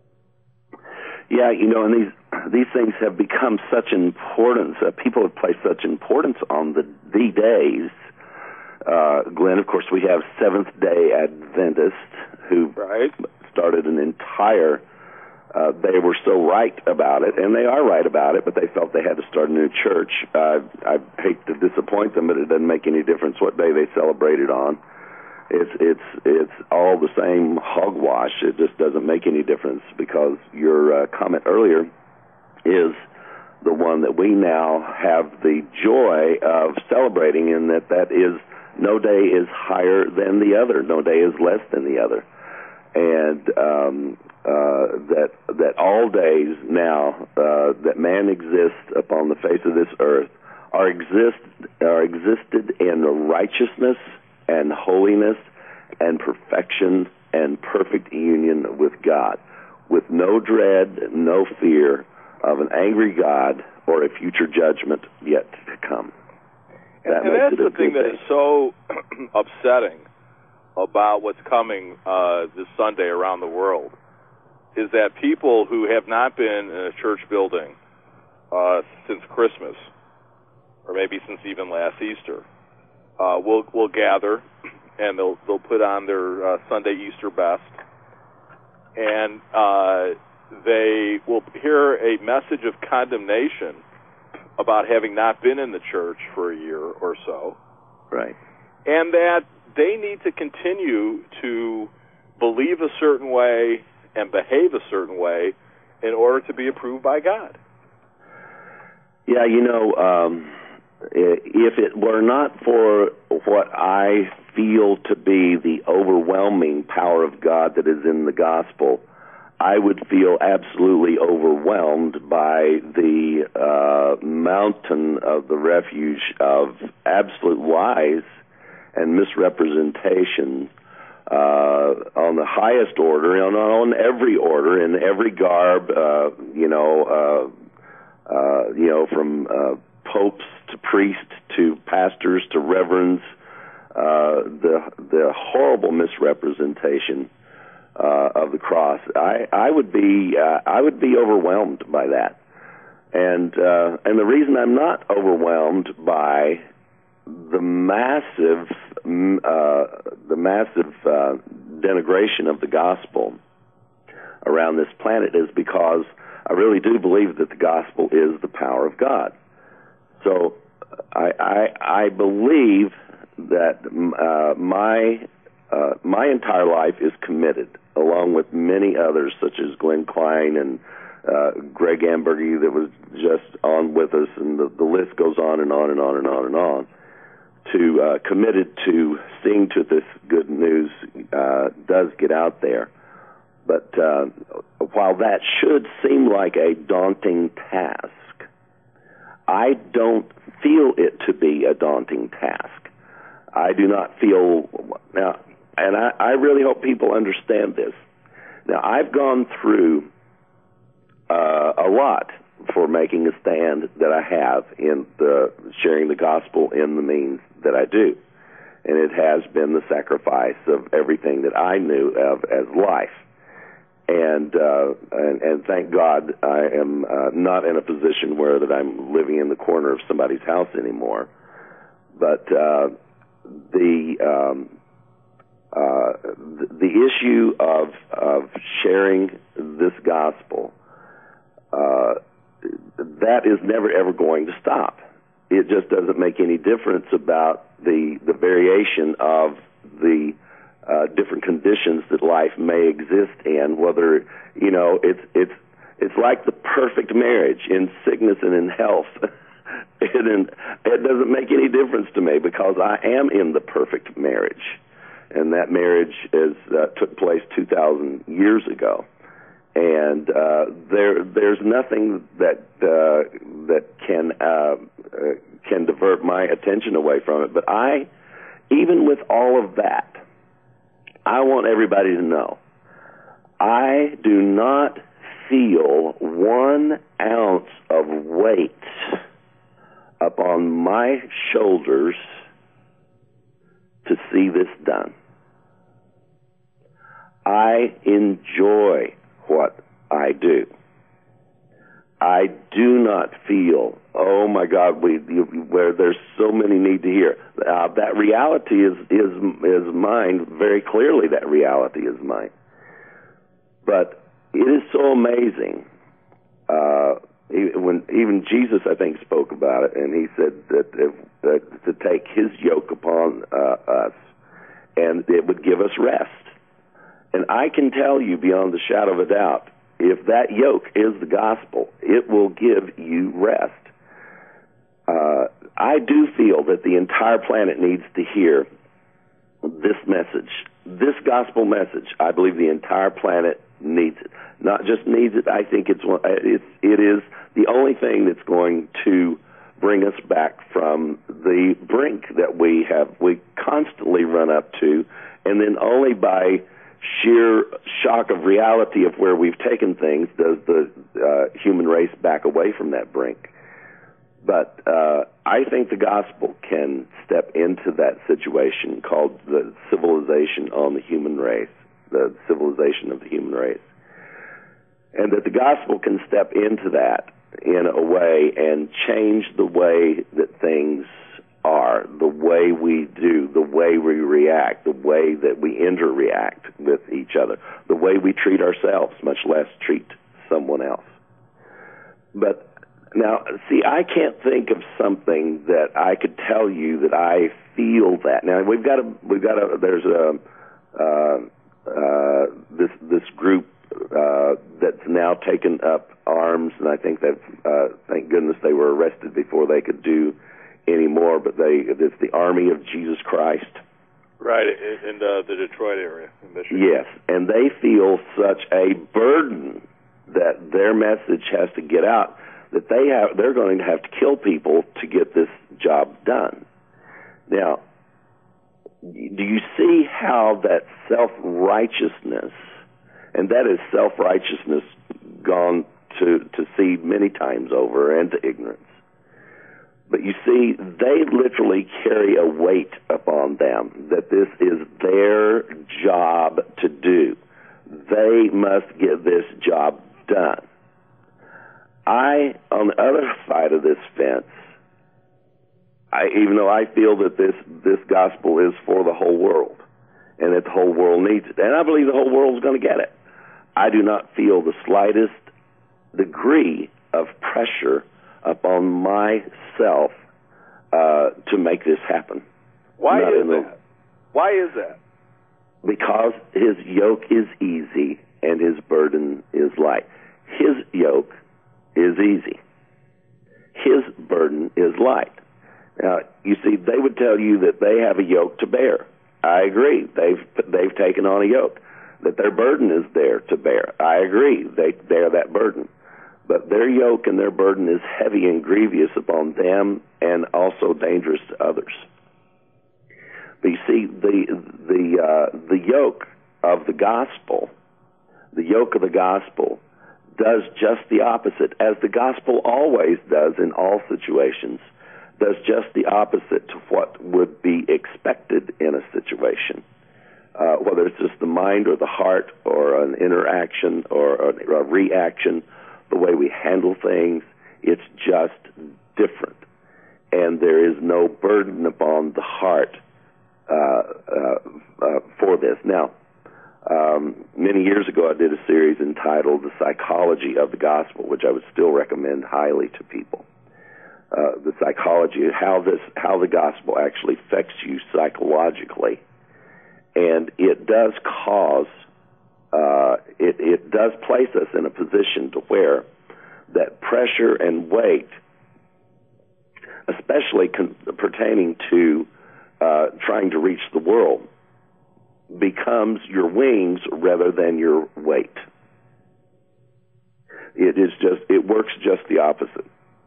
Yeah, you know, and these these things have become such importance. Uh, people have placed such importance on the the days. Uh, Glenn, of course, we have Seventh-day Adventists who right. started an entire, uh, they were so right about it, and they are right about it, but they felt they had to start a new church. Uh, I hate to disappoint them, but it doesn't make any difference what day they celebrate it on. It's, it's, it's all the same hogwash. It just doesn't make any difference because your uh, comment earlier is the one that we now have the joy of celebrating, in that that is no day is higher than the other. No day is less than the other. And um, uh, that that all days now uh, that man exists upon the face of this earth are exist are existed in righteousness and holiness and perfection and perfect union with God, with no dread, no fear of an angry God or a future judgment yet to come. That and, and that's the thing that is so upsetting about what's coming uh, this Sunday around the world, is that people who have not been in a church building uh, since Christmas, or maybe since even last Easter, uh, will will gather, and they'll they'll put on their uh, Sunday Easter best, and uh, they will hear a message of condemnation about having not been in the church for a year or so. Right. And that they need to continue to believe a certain way and behave a certain way in order to be approved by God. Yeah, you know, um, if it were not for what I feel to be the overwhelming power of God that is in the gospel, I would feel absolutely overwhelmed by the uh, mountain of the refuge of absolute lies and misrepresentation uh, on the highest order, on, on every order, in every garb, uh, you know, uh, uh, you know, from uh, popes to priests to pastors to reverends, uh, the the horrible misrepresentation uh, of the cross. I, I would be uh, I would be overwhelmed by that, and uh, and the reason I'm not overwhelmed by the massive uh, the massive uh, denigration of the gospel around this planet is because I really do believe that the gospel is the power of God. So I, I, I believe that uh, my uh, my entire life is committed, along with many others, such as Glenn Klein and uh, Greg Ambergy that was just on with us, and the, the list goes on and on and on and on and on, to uh, committed to seeing to this good news uh, does get out there. But uh, while that should seem like a daunting task, I don't feel it to be a daunting task. I do not feel, now, and I, I really hope people understand this. Now, I've gone through uh, a lot for making a stand that I have in the sharing the gospel in the means that I do. And it has been the sacrifice of everything that I knew of as life. And, uh, and and thank God I am uh, not in a position where that I'm living in the corner of somebody's house anymore. But uh, the, um, uh, the the issue of of sharing this gospel, uh, that is never ever going to stop. It just doesn't make any difference about the the variation of the Uh, different conditions that life may exist in, whether, you know, it's it's it's like the perfect marriage in sickness and in health. And it doesn't make any difference to me because I am in the perfect marriage. And that marriage is uh, took place two thousand years ago. And uh, there there's nothing that uh, that can uh, uh, can divert my attention away from it. But I, even with all of that, I want everybody to know, I do not feel one ounce of weight upon my shoulders to see this done. I enjoy what I do. I do not feel, oh my God, we where there's so many need to hear. Uh, that reality is is is mine very clearly. That reality is mine. But it is so amazing. Uh, when even Jesus, I think, spoke about it, and he said that, if, that to take his yoke upon uh, us, and it would give us rest. And I can tell you beyond the shadow of a doubt, if that yoke is the gospel, it will give you rest. Uh, I do feel that the entire planet needs to hear this message, this gospel message. I believe the entire planet needs it. Not just needs it, I think it's, it's it is the only thing that's going to bring us back from the brink that we have, we constantly run up to, and then only by sheer shock of reality of where we've taken things does the uh, human race back away from that brink. But uh, I think the gospel can step into that situation called the civilization on the human race, the civilization of the human race. And that the gospel can step into that in a way and change the way that things are, the way we do, the way we react, the way that we interact with each other, the way we treat ourselves, much less treat someone else. But now, see, I can't think of something that I could tell you that I feel that. Now, we've got a, we've got a, there's a, uh, uh, this, this group, uh, that's now taken up arms, and I think that, uh, thank goodness they were arrested before they could do anymore, but they, it's the Army of Jesus Christ. Right, in, in uh, the Detroit area, in Michigan. Yes, and they feel such a burden that their message has to get out that they have, they're going to have to kill people to get this job done. Now, do you see how that self-righteousness, and that is self-righteousness gone to, to seed many times over and to ignorance, But you see, they literally carry a weight upon them that this is their job to do. They must get this job done. I, on the other side of this fence, I, even though I feel that this, this gospel is for the whole world and that the whole world needs it, and I believe the whole world is going to get it, I do not feel the slightest degree of pressure upon myself uh, to make this happen. Why Not is the, that? Why is that? Because his yoke is easy and his burden is light. His yoke is easy. His burden is light. Now, you see, they would tell you that they have a yoke to bear. I agree. They've they've taken on a yoke. That their burden is there to bear. I agree. They bear that burden. But their yoke and their burden is heavy and grievous upon them and also dangerous to others. But you see, the the uh, the yoke of the gospel, the yoke of the gospel does just the opposite, as the gospel always does in all situations, does just the opposite to what would be expected in a situation. Uh, whether it's just the mind or the heart or an interaction or a, a reaction, the way we handle things, it's just different. And there is no burden upon the heart uh, uh, uh, for this. Now, um, many years ago I did a series entitled The Psychology of the Gospel, which I would still recommend highly to people. Uh, the psychology of how this, how the gospel actually affects you psychologically. And it does cause, uh, it, it does place us in a position to where that pressure and weight, especially con- pertaining to uh, trying to reach the world, becomes your wings rather than your weight. It is just, it works just the opposite.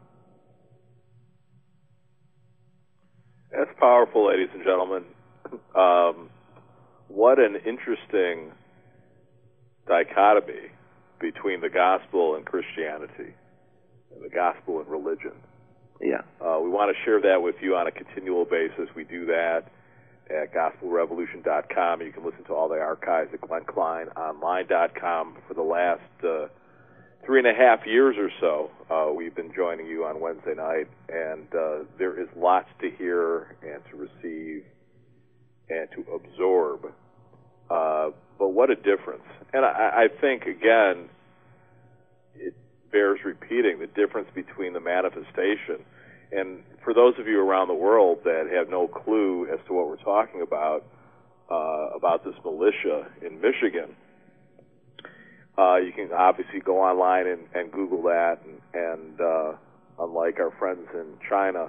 That's powerful, ladies and gentlemen. Um, what an interesting dichotomy between the gospel and Christianity, and the gospel and religion. Yeah. Uh, we want to share that with you on a continual basis. We do that at gospel revolution dot com. You can listen to all the archives at glenn klein online dot com. For the last uh, three and a half years or so, uh, we've been joining you on Wednesday night, and uh, there is lots to hear and to receive and to absorb. Uh, but what a difference. And I, I think, again, it bears repeating the difference between the manifestation. And for those of you around the world that have no clue as to what we're talking about, uh, about this militia in Michigan, uh, you can obviously go online and, and Google that. And, and uh, unlike our friends in China,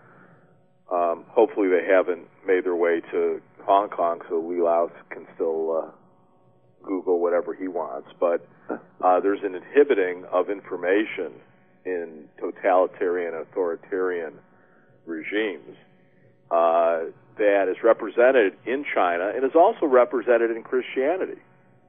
um, hopefully they haven't made their way to Hong Kong, so Lee Laos can still uh, Google whatever he wants. But uh, there's an inhibiting of information in totalitarian, authoritarian regimes uh, that is represented in China and is also represented in Christianity.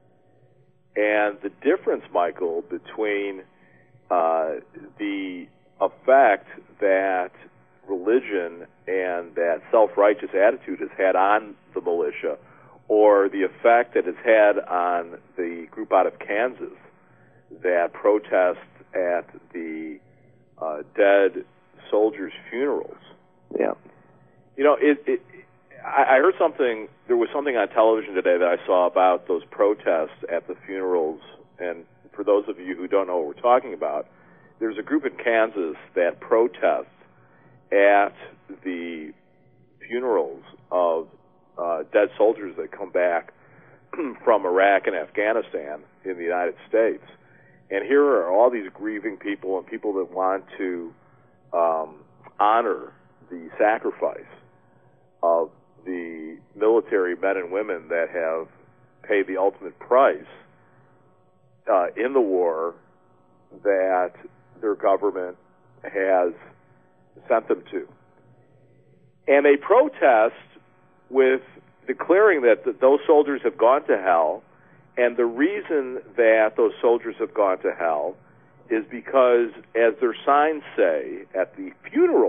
And the difference, Michael, between uh, the effect that religion and that self-righteous attitude has had on the militia, or the effect that it's had on the group out of Kansas that protests at the uh, dead soldiers' funerals. Yeah. You know, it, it, I, I heard something, there was something on television today that I saw about those protests at the funerals, and for those of you who don't know what we're talking about, there's a group in Kansas that protests at the funerals of uh, dead soldiers that come back from Iraq and Afghanistan in the United States. And here are all these grieving people and people that want to um, honor the sacrifice of the military men and women that have paid the ultimate price uh, in the war that their government has sent them to. And they protest with declaring that th- those soldiers have gone to hell, and the reason that those soldiers have gone to hell is because, as their signs say at the funerals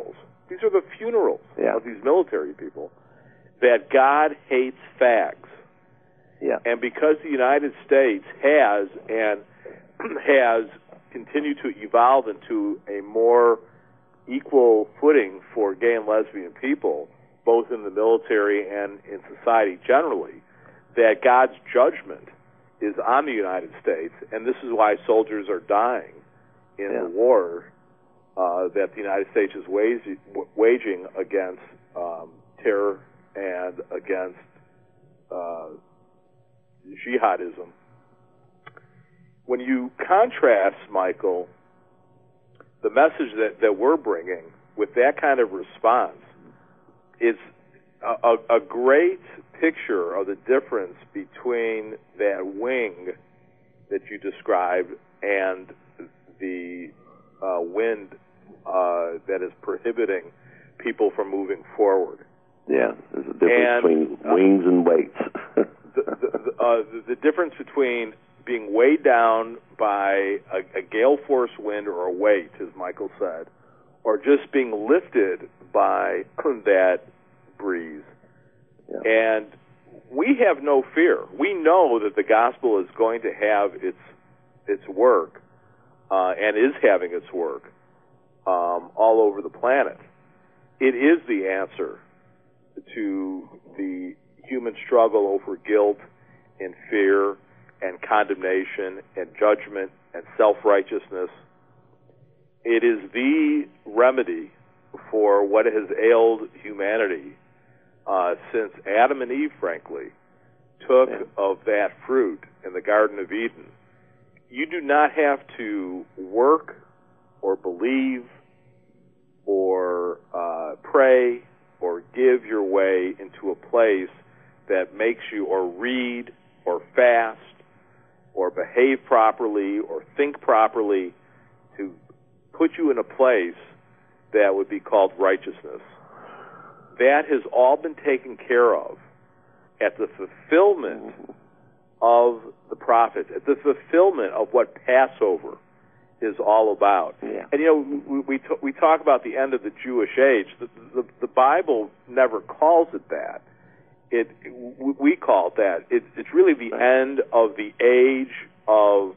these are the funerals yeah. of these military people, that God hates fags. Yeah. And because the United States has and has continued to evolve into a more equal footing for gay and lesbian people, both in the military and in society generally, that God's judgment is on the United States, and this is why soldiers are dying in yeah. the war uh, that the United States is waging, waging against um, terror and against uh, jihadism. When you contrast, Michael, the message that, that we're bringing with that kind of response, it's a, a, a great picture of the difference between that wing that you described and the uh, wind uh, that is prohibiting people from moving forward. Yeah, there's a difference and, between uh, wings and weights. the, the, the, uh, the, the difference between being weighed down by a, a gale force wind or a weight, as Michael said, or just being lifted by that breeze. Yeah. And we have no fear. We know that the gospel is going to have its its work uh, and is having its work um, all over the planet. It is the answer to the human struggle over guilt and fear and condemnation and judgment and self-righteousness. It is the remedy for what has ailed humanity uh, since Adam and Eve, frankly, took yeah. of that fruit in the Garden of Eden. You do not have to work or believe or uh, pray or give your way into a place that makes you or read or fast or behave properly or think properly to put you in a place that would be called righteousness. That has all been taken care of at the fulfillment of the prophets, at the fulfillment of what Passover is all about. Yeah. And, you know, we we, t- we talk about the end of the Jewish age. The, the, the Bible never calls it that. It we call it that. It, it's really the right. end of the age of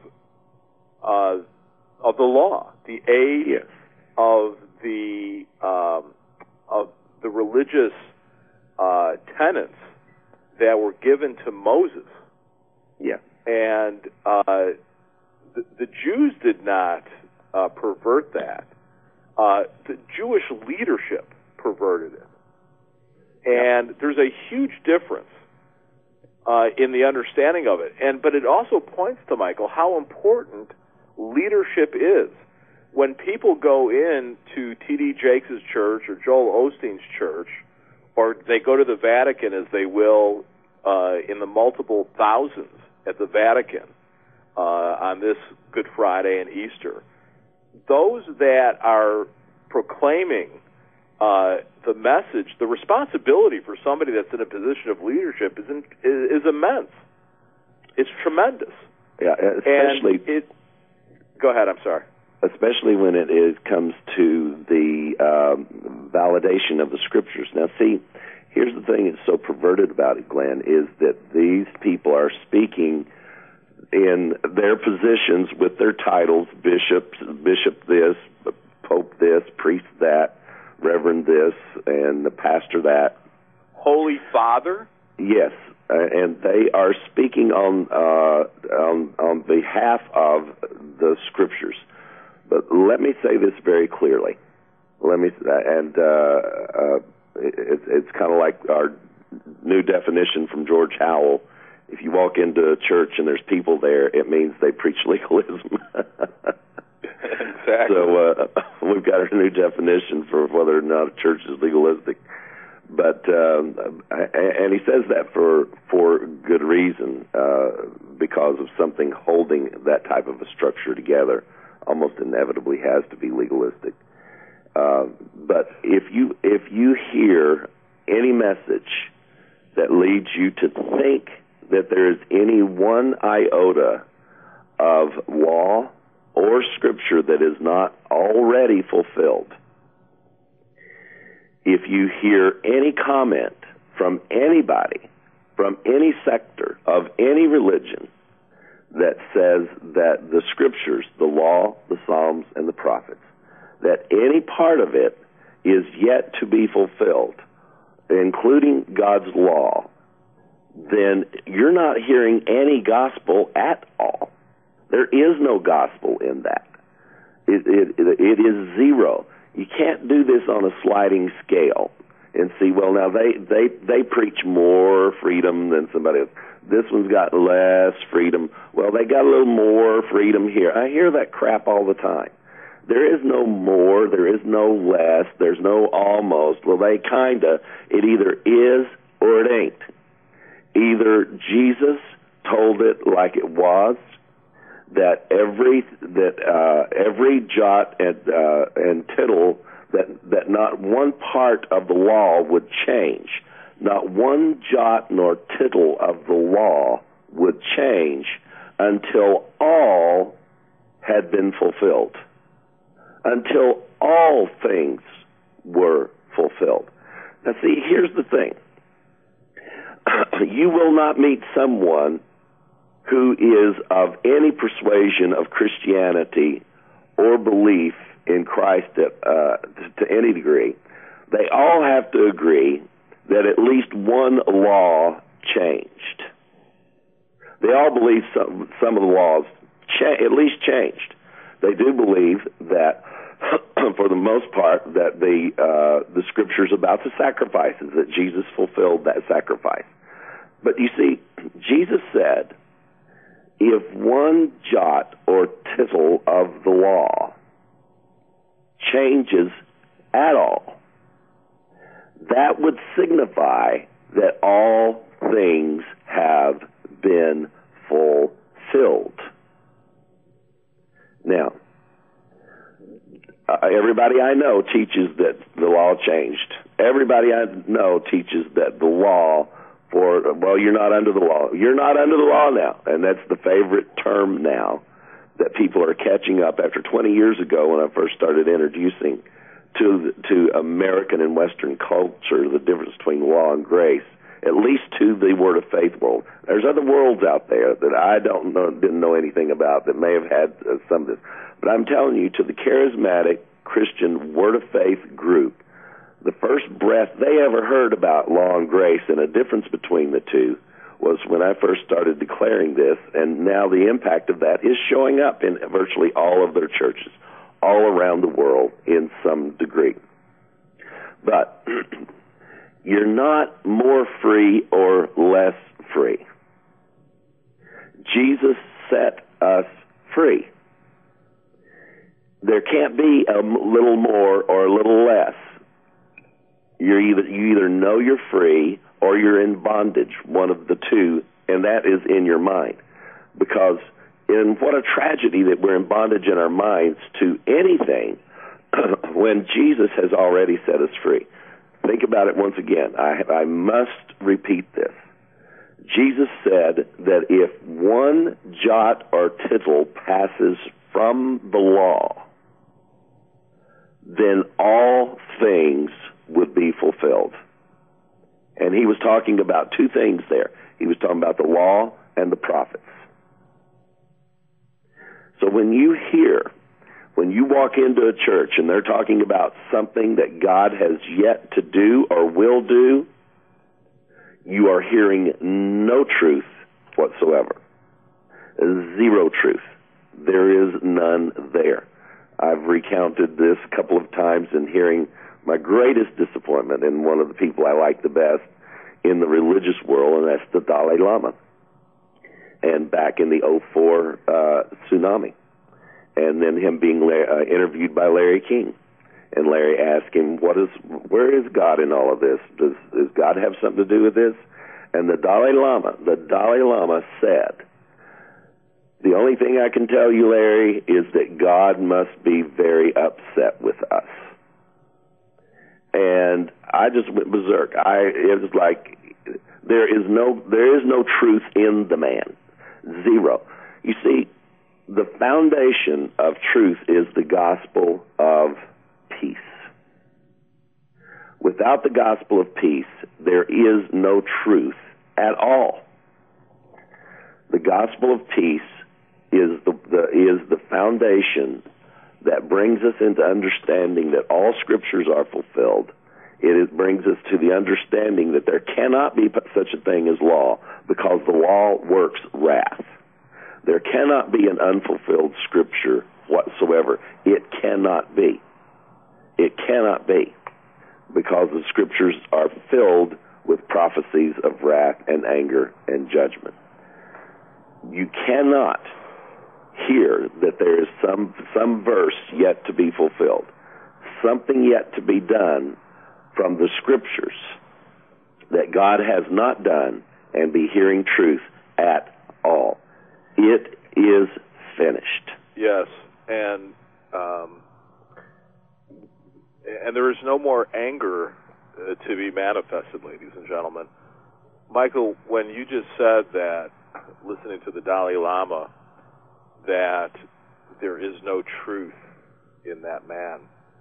uh, of the law, the age yes. of the um, of the religious uh, tenets that were given to Moses. Yeah. And uh, the, the Jews did not uh, pervert that. Uh, the Jewish leadership perverted it. And yeah. there's a huge difference uh, in the understanding of it. And but it also points to, Michael, how important leadership is. When people go in to T D Jakes' church or Joel Osteen's church, or they go to the Vatican, as they will uh, in the multiple thousands at the Vatican uh, on this Good Friday and Easter, those that are proclaiming uh, the message, the responsibility for somebody that's in a position of leadership is, in, is, is immense. It's tremendous. Yeah, especially... And it, go ahead, I'm sorry. Especially when it is, comes to the um, validation of the Scriptures. Now, see, here's the thing that's so perverted about it, Glenn, is that these people are speaking in their positions with their titles, bishops, bishop this, pope this, priest that, reverend this, and the pastor that. Holy Father? Yes, uh, and they are speaking on, uh, on on behalf of the Scriptures. But let me say this very clearly. Let me, and uh, uh, it, it's kind of like our new definition from George Howell. If you walk into a church and there's people there, it means they preach legalism. Exactly. So uh, we've got our new definition for whether or not a church is legalistic. But um, and he says that for for good reason, uh, because of something holding that type of a structure together. Almost inevitably has to be legalistic. Uh, but if you if you hear any message that leads you to think that there is any one iota of law or Scripture that is not already fulfilled, if you hear any comment from anybody, from any sector of any religion, that says that the Scriptures, the law, the Psalms, and the prophets, that any part of it is yet to be fulfilled, including God's law, then you're not hearing any gospel at all. There is no gospel in that. It, it, it is zero. You can't do this on a sliding scale and see, well, now they, they, they preach more freedom than somebody else. This one's got less freedom. Well, they got a little more freedom here. I hear that crap all the time. There is no more, there is no less, there's no almost. Well, they kind of, it either is or it ain't. Either Jesus told it like it was, that every that uh, every jot and uh, and tittle, that that not one part of the law would change, not one jot nor tittle of the law would change until all had been fulfilled, until all things were fulfilled. Now, see, here's the thing. You will not meet someone who is of any persuasion of Christianity or belief in Christ at, uh, to any degree. They all have to agree that at least one law changed. They all believe some, some of the laws cha- at least changed. They do believe that, for the most part, that the uh, the Scriptures about the sacrifices, that Jesus fulfilled that sacrifice. But you see, Jesus said, if one jot or tittle of the law changes at all, that would signify that all things have been fulfilled. Now, uh, everybody I know teaches that the law changed. Everybody I know teaches that the law for, well, you're not under the law. You're not under the law now. And that's the favorite term now that people are catching up after twenty years ago when I first started introducing to to American and Western culture the difference between law and grace, at least to the Word of Faith world. There's other worlds out there that I don't know, didn't know anything about that may have had uh, some of this. But I'm telling you, to the charismatic Christian Word of Faith group, the first breath they ever heard about law and grace and a difference between the two was when I first started declaring this, and now the impact of that is showing up in virtually all of their churches, all around the world in some degree. But you're not more free or less free. Jesus set us free. There can't be a little more or a little less. You're either, you either know you're free or you're in bondage, one of the two, and that is in your mind. Because in what a tragedy that we're in bondage in our minds to anything when Jesus has already set us free. Think about it once again. I, I must repeat this. Jesus said that if one jot or tittle passes from the law, then all things would be fulfilled. And he was talking about two things there. He was talking about the law and the prophets. So when you hear, when you walk into a church and they're talking about something that God has yet to do or will do, you are hearing no truth whatsoever. Zero truth. There is none there. I've recounted this a couple of times in hearing my greatest disappointment in one of the people I like the best in the religious world, and that's the Dalai Lama. And back in the oh four uh, tsunami. And then him being uh, interviewed by Larry King. And Larry asked him, "What is, where is God in all of this? Does, does God have something to do with this?" And the Dalai Lama, the Dalai Lama said, "The only thing I can tell you, Larry, is that God must be very upset with us." And I just went berserk. I, it was like, there is no, there is no truth in the man. Zero. You see, the foundation of truth is the gospel of peace. Without the gospel of peace, there is no truth at all. The gospel of peace is the, the is the foundation that brings us into understanding that all scriptures are fulfilled. It is, brings us to the understanding that there cannot be such a thing as law, because the law works wrath. There cannot be an unfulfilled scripture whatsoever. It cannot be. It cannot be, because the scriptures are filled with prophecies of wrath and anger and judgment. You cannot hear that there is some some verse yet to be fulfilled, something yet to be done from the scriptures that God has not done, and be hearing truth at all. It is finished. Yes, and um, and there is no more anger uh, to be manifested, ladies and gentlemen. Michael, when you just said that, listening to the Dalai Lama, that there is no truth in that man,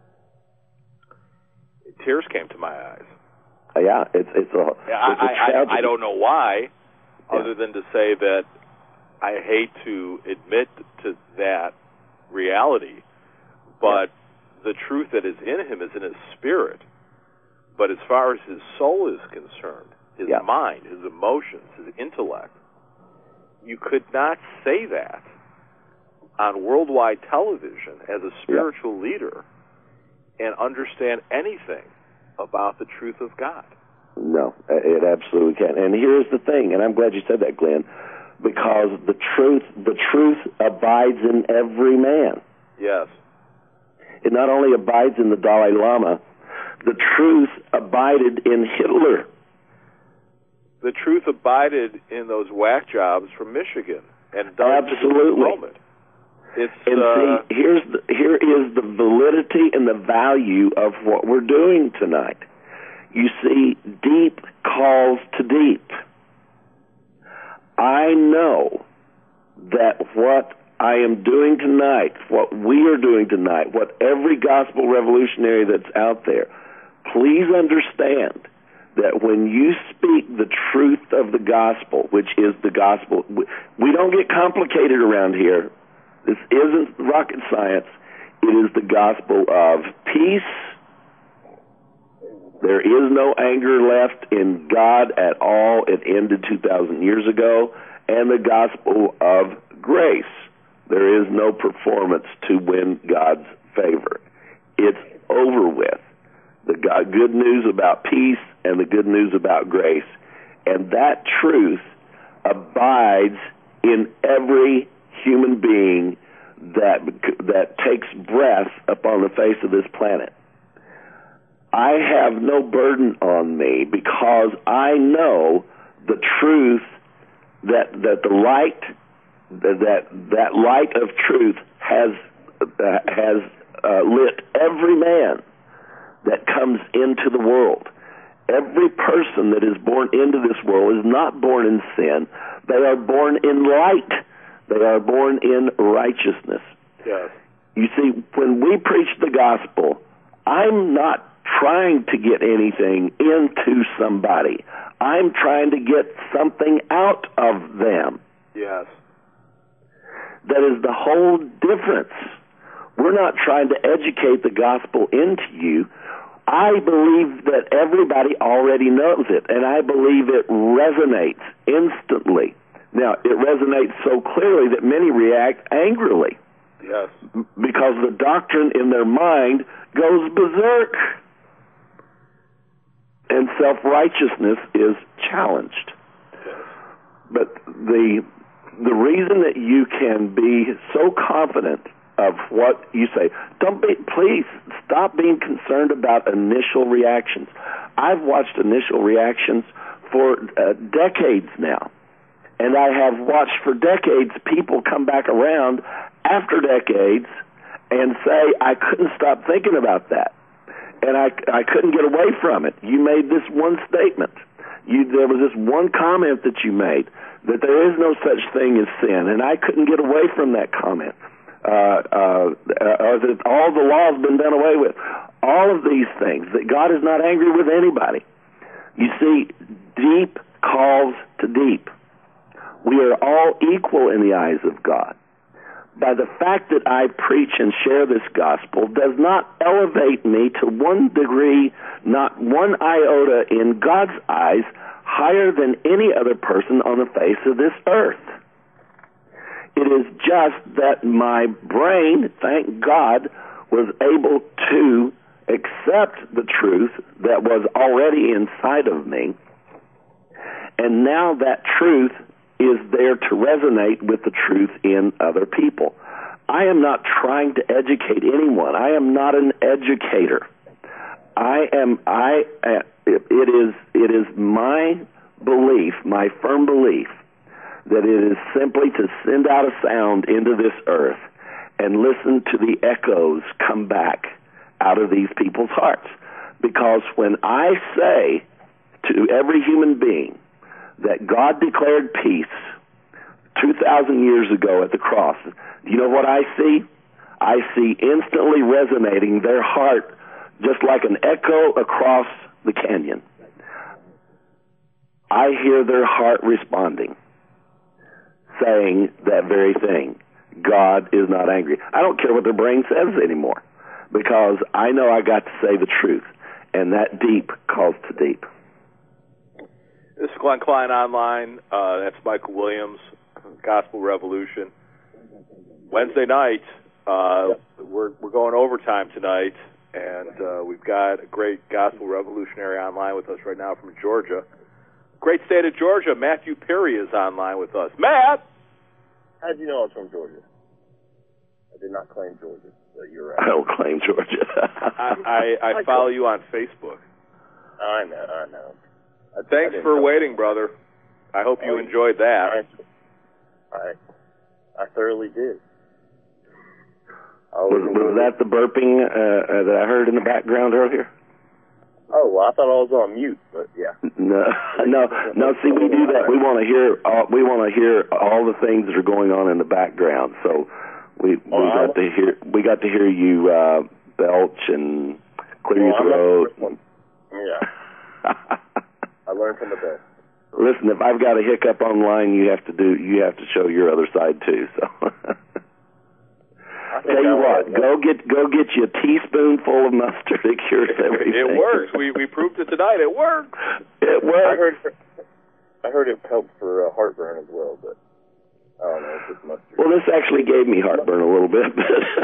tears came to my eyes. Yeah, it's it's a. Yeah, it's I, a tragedy. I I don't know why, Yeah. other than to say that I hate to admit to that reality, but yeah. the truth that is in him is in his spirit. But as far as his soul is concerned, his yeah. mind, his emotions, his intellect, you could not say that on worldwide television as a spiritual yeah. leader and understand anything about the truth of God. No, it absolutely can. And here's the thing, and I'm glad you said that, Glenn, because the truth, the truth abides in every man. Yes. It not only abides in the Dalai Lama, the truth abided in Hitler. The truth abided in those whack jobs from Michigan, and does absolutely. To this moment. It's, and uh, see, here's the, here is the validity and the value of what we're doing tonight. You see, deep calls to deep. I know that what I am doing tonight, what we are doing tonight, what every gospel revolutionary that's out there, please understand that when you speak the truth of the gospel, which is the gospel, we don't get complicated around here. This isn't rocket science. It is the gospel of peace. There is no anger left in God at all. It ended two thousand years ago. And the gospel of grace. There is no performance to win God's favor. It's over with. The God, good news about peace and the good news about grace. And that truth abides in every human being that that takes breath upon the face of this planet. I have no burden on me because I know the truth that that the light that that light of truth has uh, has uh, lit every man that comes into the world. Every person that is born into this world is not born in sin. They are born in light. They are born in righteousness. Yes. You see, when we preach the gospel, I'm not trying to get anything into somebody. I'm trying to get something out of them. Yes. That is the whole difference. We're not trying to educate the gospel into you. I believe that everybody already knows it, and I believe it resonates instantly. Now, it resonates so clearly that many react angrily. Yes. Because the doctrine in their mind goes berserk. And self-righteousness is challenged. Yes. But the the reason that you can be so confident of what you say, don't be, please stop being concerned about initial reactions. I've watched initial reactions for uh, decades now. And I have watched for decades people come back around after decades and say, I couldn't stop thinking about that. And I, I couldn't get away from it. You made this one statement. You, there was this one comment that you made, that there is no such thing as sin, and I couldn't get away from that comment. Uh, uh, or that all the law has been done away with. all of these things, that God is not angry with anybody. You see, deep calls to deep. We are all equal in the eyes of God. By the fact that I preach and share this gospel does not elevate me to one degree, not one iota in God's eyes, higher than any other person on the face of this earth. It is just that my brain, thank God, was able to accept the truth that was already inside of me, and now that truth is there to resonate with the truth in other people. I am not trying to educate anyone. I am not an educator. I am. I. Uh, it, it is. It is my belief, my firm belief, that it is simply to send out a sound into this earth and listen to the echoes come back out of these people's hearts. Because when I say to every human being that God declared peace two thousand years ago at the cross, you know what I see? I see instantly resonating their heart just like an echo across the canyon. I hear their heart responding, saying that very thing. God is not angry. I don't care what their brain says anymore, because I know I got to say the truth, and that deep calls to deep. This is Glenn Klein Online. Uh, that's Michael Williams, Gospel Revolution. Wednesday night, uh, we're we're going overtime tonight, and uh, we've got a great Gospel Revolutionary online with us right now from Georgia. Great state of Georgia. Matthew Perry is online with us. Matt! How did you know I was from Georgia? I did not claim Georgia, but you're right. I don't claim Georgia. I, I, I follow you on Facebook. I know, I know. I, Thanks I for waiting, brother. I hope you enjoyed that. I, I thoroughly did. I was, was that the burping uh, uh, that I heard in the background earlier? Oh, well, I thought I was on mute, but yeah. No, no, no. See, we do that. We want to hear. All, we want to hear all the things that are going on in the background. So we we oh, got to hear. We got to hear you uh, belch and clear well, your throat. Yeah. I learned from the best. Listen, if I've got a hiccup online, you have to do. You have to show your other side too. So. Tell you what, go get go get you a teaspoonful of mustard. It cures everything. It works. We we proved it tonight. It works. It works. I heard I heard it helped for uh, heartburn as well, but I don't know. It's just mustard. Well, this actually gave me heartburn a little bit.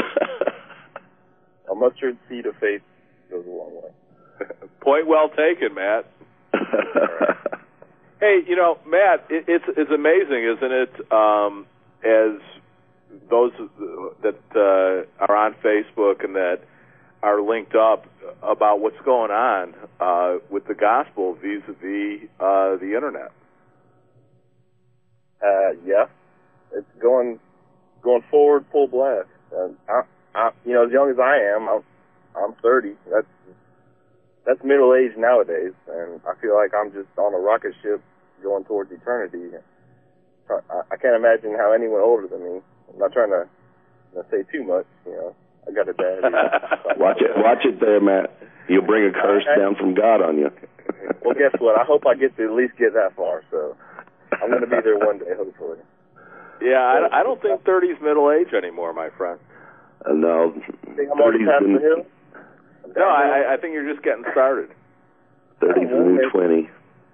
A mustard seed of faith goes a long way. Point well taken, Matt. Right. Hey, you know, Matt, it, it's it's amazing, isn't it? Um, as those that uh, are on Facebook and that are linked up about what's going on uh, with the gospel vis-a-vis uh, the internet. Uh, yeah, it's going going forward full blast. And I, I, you know, as young as I am, I'm I'm thirty. That's that's middle age nowadays, and I feel like I'm just on a rocket ship going towards eternity. I, I can't imagine how anyone older than me. I'm not trying to you know, say too much, you know. I got a dad. Watch it, watch it there, Matt. You'll bring a curse I, down from God on you. Well, guess what? I hope I get to at least get that far. So I'm going to be there one day, hopefully. Yeah, I, I don't think thirty's middle age anymore, my friend. Uh, no. Think I'm already past the hill? No, I, I think you're just getting started. thirty's the new twenty.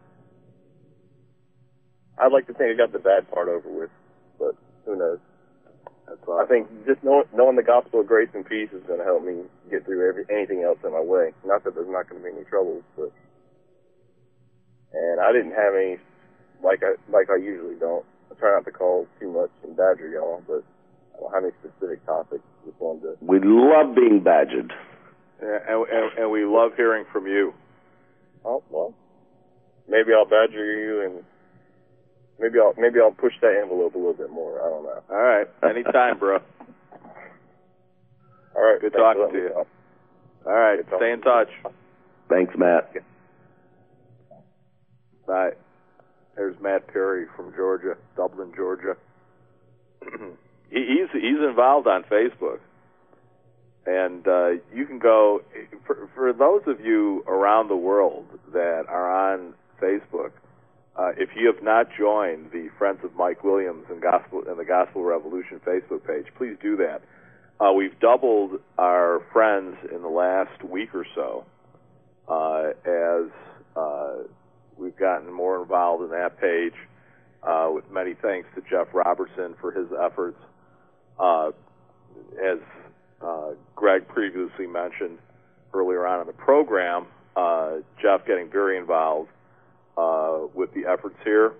I'd like to think I got the bad part over with, but who knows? That's awesome. I think just knowing, knowing the gospel of grace and peace is going to help me get through every, anything else in my way. Not that there's not going to be any troubles, but and I didn't have any like I like I usually don't. I try not to call too much and badger y'all, but I don't have any specific topics. Just wanted to. We love being badgered. Yeah, and, and, and we love hearing from you. Oh well, maybe I'll badger you and. Maybe I'll maybe I'll push that envelope a little bit more. I don't know. All right, anytime, bro. All right, good talking to you. Talk. All right, stay in touch. Thanks, Matt. Bye. There's Matt Perry from Georgia, Dublin, Georgia. he, he's he's involved on Facebook, and and uh, you can go, for, for those of you around the world that are on Facebook, uh, if you have not joined the Friends of Mike Williams and, Gospel, and the Gospel Revolution Facebook page, please do that. Uh, we've doubled our friends in the last week or so uh, as uh, we've gotten more involved in that page, uh, with many thanks to Jeff Robertson for his efforts. Uh, as uh, Greg previously mentioned earlier on in the program, uh, Jeff getting very involved uh, with the efforts here.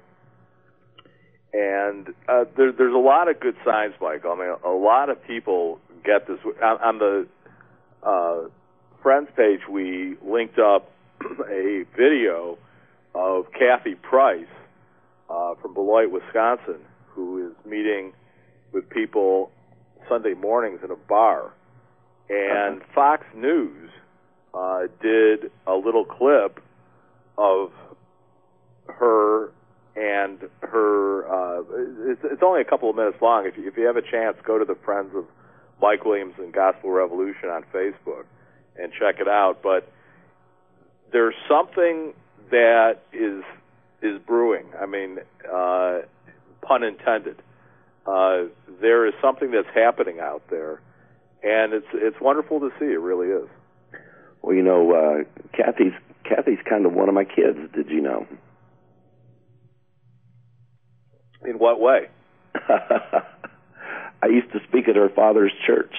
And uh, there, there's a lot of good signs, Michael. I mean, a lot of people get this. On, on the uh, Friends page, we linked up a video of Kathy Price uh, from Beloit, Wisconsin, who is meeting with people Sunday mornings in a bar. And uh-huh. Fox News uh, did a little clip of her and her, uh, it's, it's only a couple of minutes long. If you, if you have a chance, go to the Friends of Mike Williams and Gospel Revolution on Facebook and check it out. But there's something that is is brewing. I mean, uh, pun intended. Uh, there is something that's happening out there, and it's it's wonderful to see. It really is. Well, you know, uh, Kathy's Kathy's kind of one of my kids. Did you know? In what way? I used to speak at her father's church,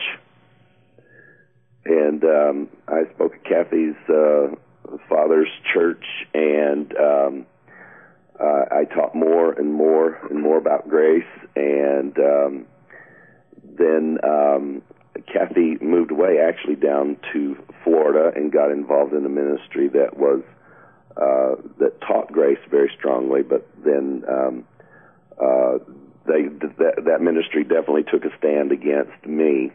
and um, I spoke at Kathy's uh, father's church, and um, uh, I taught more and more and more about grace, and um, then um, Kathy moved away, actually down to Florida, and got involved in a ministry that was uh, that taught grace very strongly, but then um, uh, they that, that ministry definitely took a stand against me.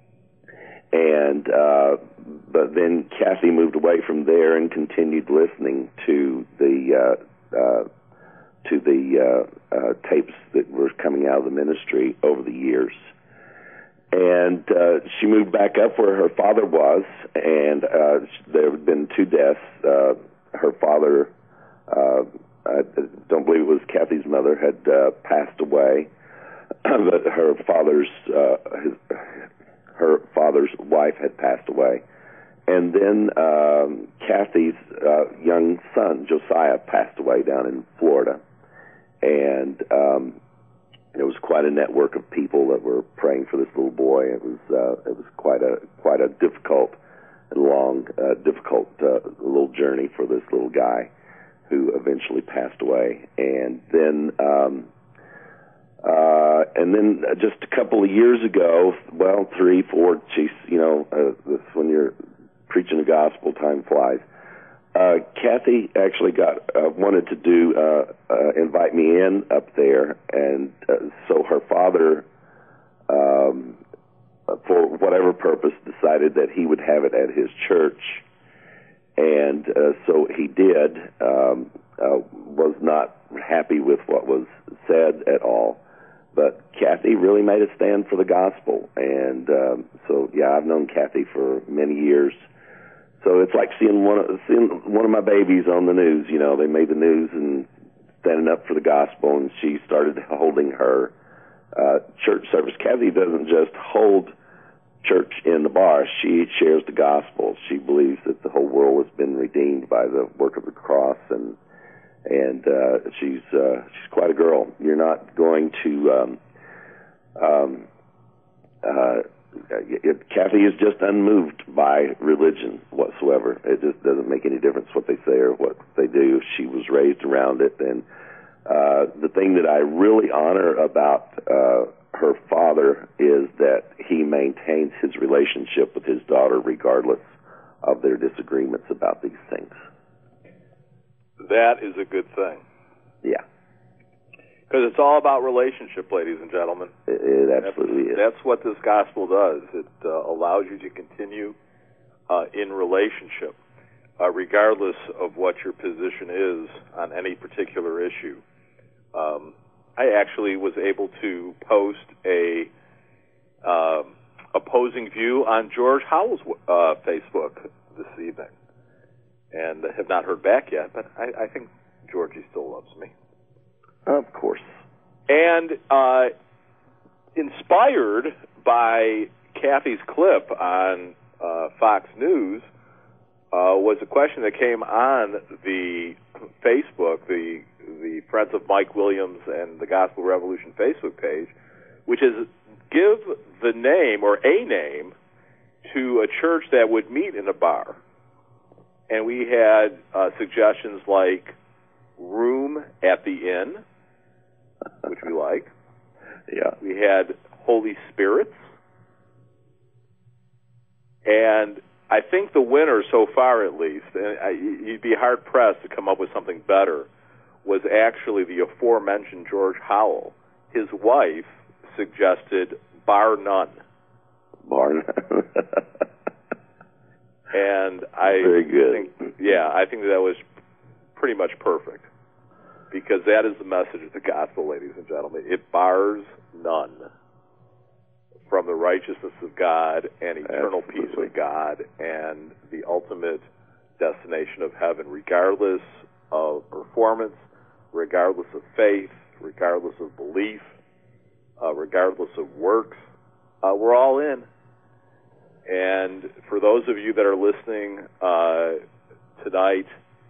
And uh, but then Kathy moved away from there and continued listening to the uh, uh, to the uh, uh, tapes that were coming out of the ministry over the years. And uh, she moved back up where her father was, and uh, there had been two deaths. Uh, her father, uh, I don't believe it was Kathy's mother, had uh, passed away, but her father's uh, his, her father's wife had passed away. And then um, Kathy's uh, young son, Josiah, passed away down in Florida. And um, it was quite a network of people that were praying for this little boy. It was uh, it was quite a quite a difficult and long, uh, difficult uh, little journey for this little guy who eventually passed away. And then um, Uh, and then just a couple of years ago, well, three, four, geez, you know, uh, this, when you're preaching the gospel, time flies. Uh, Kathy actually got uh, wanted to do uh, uh, invite me in up there, and uh, so her father, um, for whatever purpose, decided that he would have it at his church, and uh, so he did. Um, uh, was not happy with what was said at all. But Kathy really made a stand for the gospel, and um, so yeah, I've known Kathy for many years. So it's like seeing one of seeing one of my babies on the news. You know, they made the news and standing up for the gospel, and she started holding her uh, church service. Kathy doesn't just hold church in the bar; she shares the gospel. She believes that the whole world has been redeemed by the work of the cross, and. And uh, she's uh, she's quite a girl. You're not going to. Um, um, uh, it, Kathy is just unmoved by religion whatsoever. It just doesn't make any difference what they say or what they do. She was raised around it, and uh, the thing that I really honor about uh, her father is that he maintains his relationship with his daughter regardless of their disagreements about these things. That is a good thing. Yeah. Because it's all about relationship, ladies and gentlemen. It, it absolutely that's, is. That's what this gospel does. It uh, allows you to continue uh, in relationship, uh, regardless of what your position is on any particular issue. Um, I actually was able to post a um, opposing view on George Howell's uh, Facebook this evening, and have not heard back yet, but I, I think Georgie still loves me. Of course. And uh, inspired by Kathy's clip on uh, Fox News uh, was a question that came on the Facebook, the the Friends of Mike Williams and the Gospel Revolution Facebook page, which is give the name or a name to a church that would meet in a bar. And we had uh, suggestions like Room at the Inn, which we like. Yeah. We had Holy Spirits. And I think the winner so far, at least, and I, you'd be hard-pressed to come up with something better, was actually the aforementioned George Howell. His wife suggested Bar None. Bar None. And I Very good. think, yeah, I think that was pretty much perfect, because that is the message of the gospel, ladies and gentlemen. It bars none from the righteousness of God and eternal Absolutely. peace with God and the ultimate destination of heaven, regardless of performance, regardless of faith, regardless of belief, uh, regardless of works. Uh, we're all in. And for those of you that are listening uh, tonight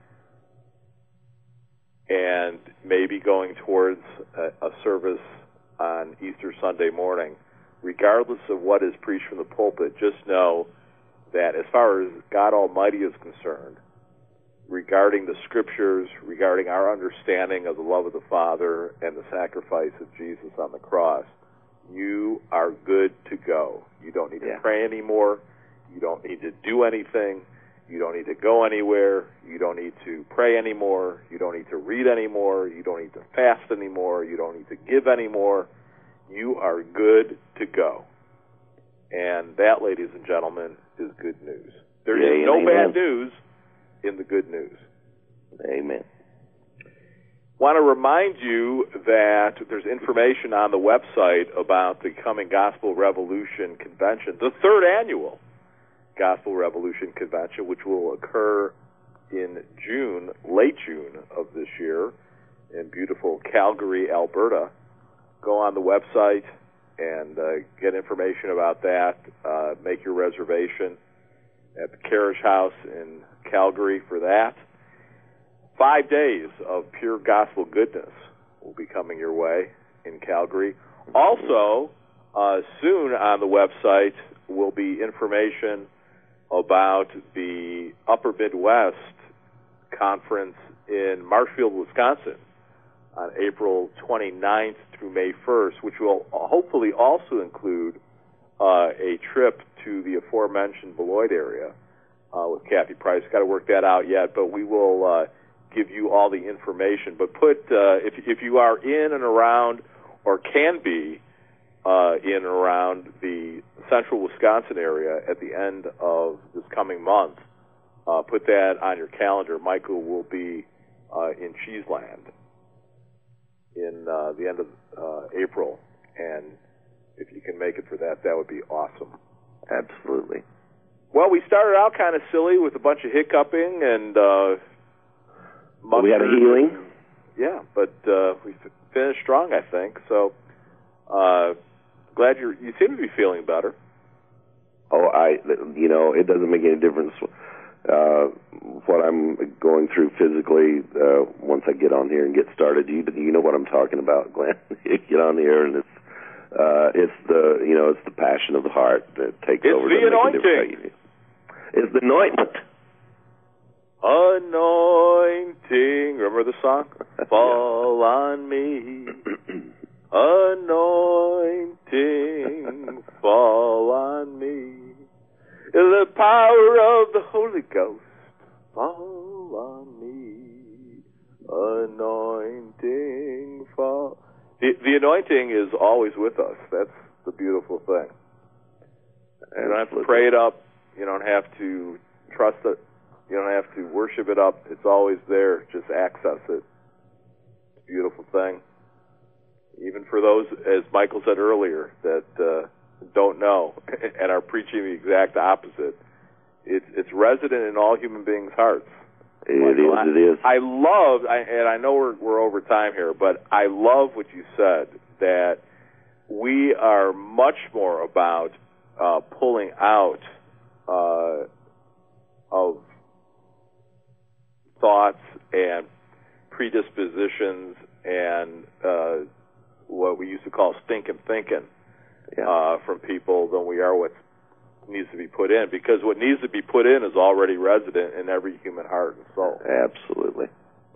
and maybe going towards a, a service on Easter Sunday morning, regardless of what is preached from the pulpit, just know that as far as God Almighty is concerned, regarding the Scriptures, regarding our understanding of the love of the Father and the sacrifice of Jesus on the cross, you are good to go. You don't need to Yeah. pray anymore. You don't need to do anything. You don't need to go anywhere. You don't need to pray anymore. You don't need to read anymore. You don't need to fast anymore. You don't need to give anymore. You are good to go. And that, ladies and gentlemen, is good news. There Yeah, is no amen. bad news in the good news. Amen. Want to remind you that there's information on the website about the coming Gospel Revolution Convention, the third annual Gospel Revolution Convention, which will occur in June, late June of this year, in beautiful Calgary, Alberta. Go on the website and uh, get information about that. Uh, make your reservation at the Carriage House in Calgary for that. Five days of pure gospel goodness will be coming your way in Calgary. Also, uh, soon on the website will be information about the Upper Midwest Conference in Marshfield, Wisconsin on April twenty-ninth through May first, which will hopefully also include uh, a trip to the aforementioned Beloit area uh, with Kathy Price. Got to work that out yet, but we will uh, give you all the information. But put uh, if if you are in and around or can be uh, in and around the central Wisconsin area at the end of this coming month, uh, put that on your calendar. Michael will be uh, in Cheeseland in uh, the end of uh, April, and if you can make it for that, that would be awesome. Absolutely. Well, we started out kind of silly with a bunch of hiccuping and uh, Well, we had a healing. Yeah, but uh, we f- finished strong, I think. So, uh, glad you you seem to be feeling better. Oh, I, you know, it doesn't make any difference uh, what I'm going through physically uh, once I get on here and get started. You you know what I'm talking about, Glenn. You get on here and it's uh, it's the you know it's the passion of the heart that takes It's over. the to make a anointing. difference. It's the anointment. Anointing, remember the song? Fall on me. Anointing, fall on me. The power of the Holy Ghost, fall on me. Anointing, fall. The, the anointing is always with us. That's the beautiful thing. You don't have to pray it up. You don't have to trust it. You don't have to worship it up. It's always there. Just access it. It's a beautiful thing. Even for those, as Michael said earlier, that uh, don't know and are preaching the exact opposite. It's it's resident in all human beings' hearts. It Michael, is. I, It is. I love, I, and I know we're we're over time here, but I love what you said, that we are much more about uh, pulling out uh, of thoughts and predispositions and uh, what we used to call stinking thinking Yeah. uh, from people than we are what needs to be put in, because what needs to be put in is already resident in every human heart and soul. Absolutely.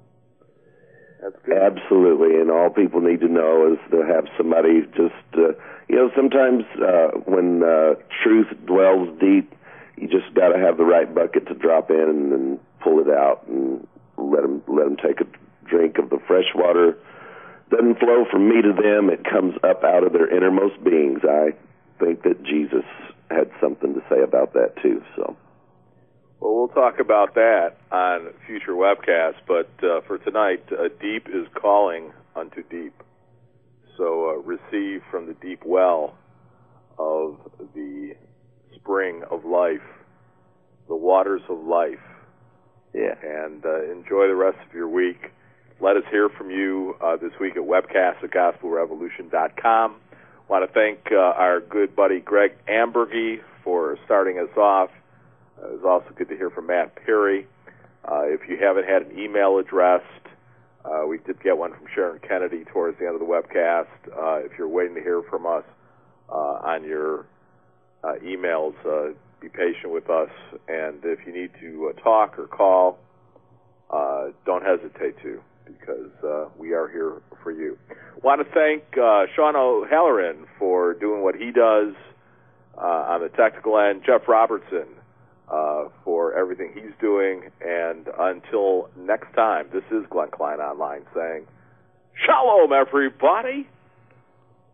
That's good. Absolutely, and all people need to know is to have somebody just, uh, you know, sometimes uh, when uh, truth dwells deep, you just got to have the right bucket to drop in and, and pull it out and let them, let them take a drink of the fresh water. Doesn't flow from me to them, it comes up out of their innermost beings. I think that Jesus had something to say about that too, so. Well, we'll talk about that on future webcasts, but uh, for tonight, uh, deep is calling unto deep. So uh, receive from the deep well of the spring of life, the waters of life. Yeah. And uh, enjoy the rest of your week. Let us hear from you uh, this week at webcast at gospel revolution dot com. I want to thank uh, our good buddy Greg Ambergy for starting us off. Uh, it was also good to hear from Matt Perry. Uh, if you haven't had an email addressed, uh, we did get one from Sharon Kennedy towards the end of the webcast. Uh, if you're waiting to hear from us uh, on your uh, emails, uh, be patient with us. And if you need to uh, talk or call, uh, don't hesitate to, because uh, we are here for you. I want to thank uh, Sean O'Halloran for doing what he does uh, on the technical end, Jeff Robertson uh, for everything he's doing, and until next time, this is Glenn Klein Online saying, Shalom, everybody!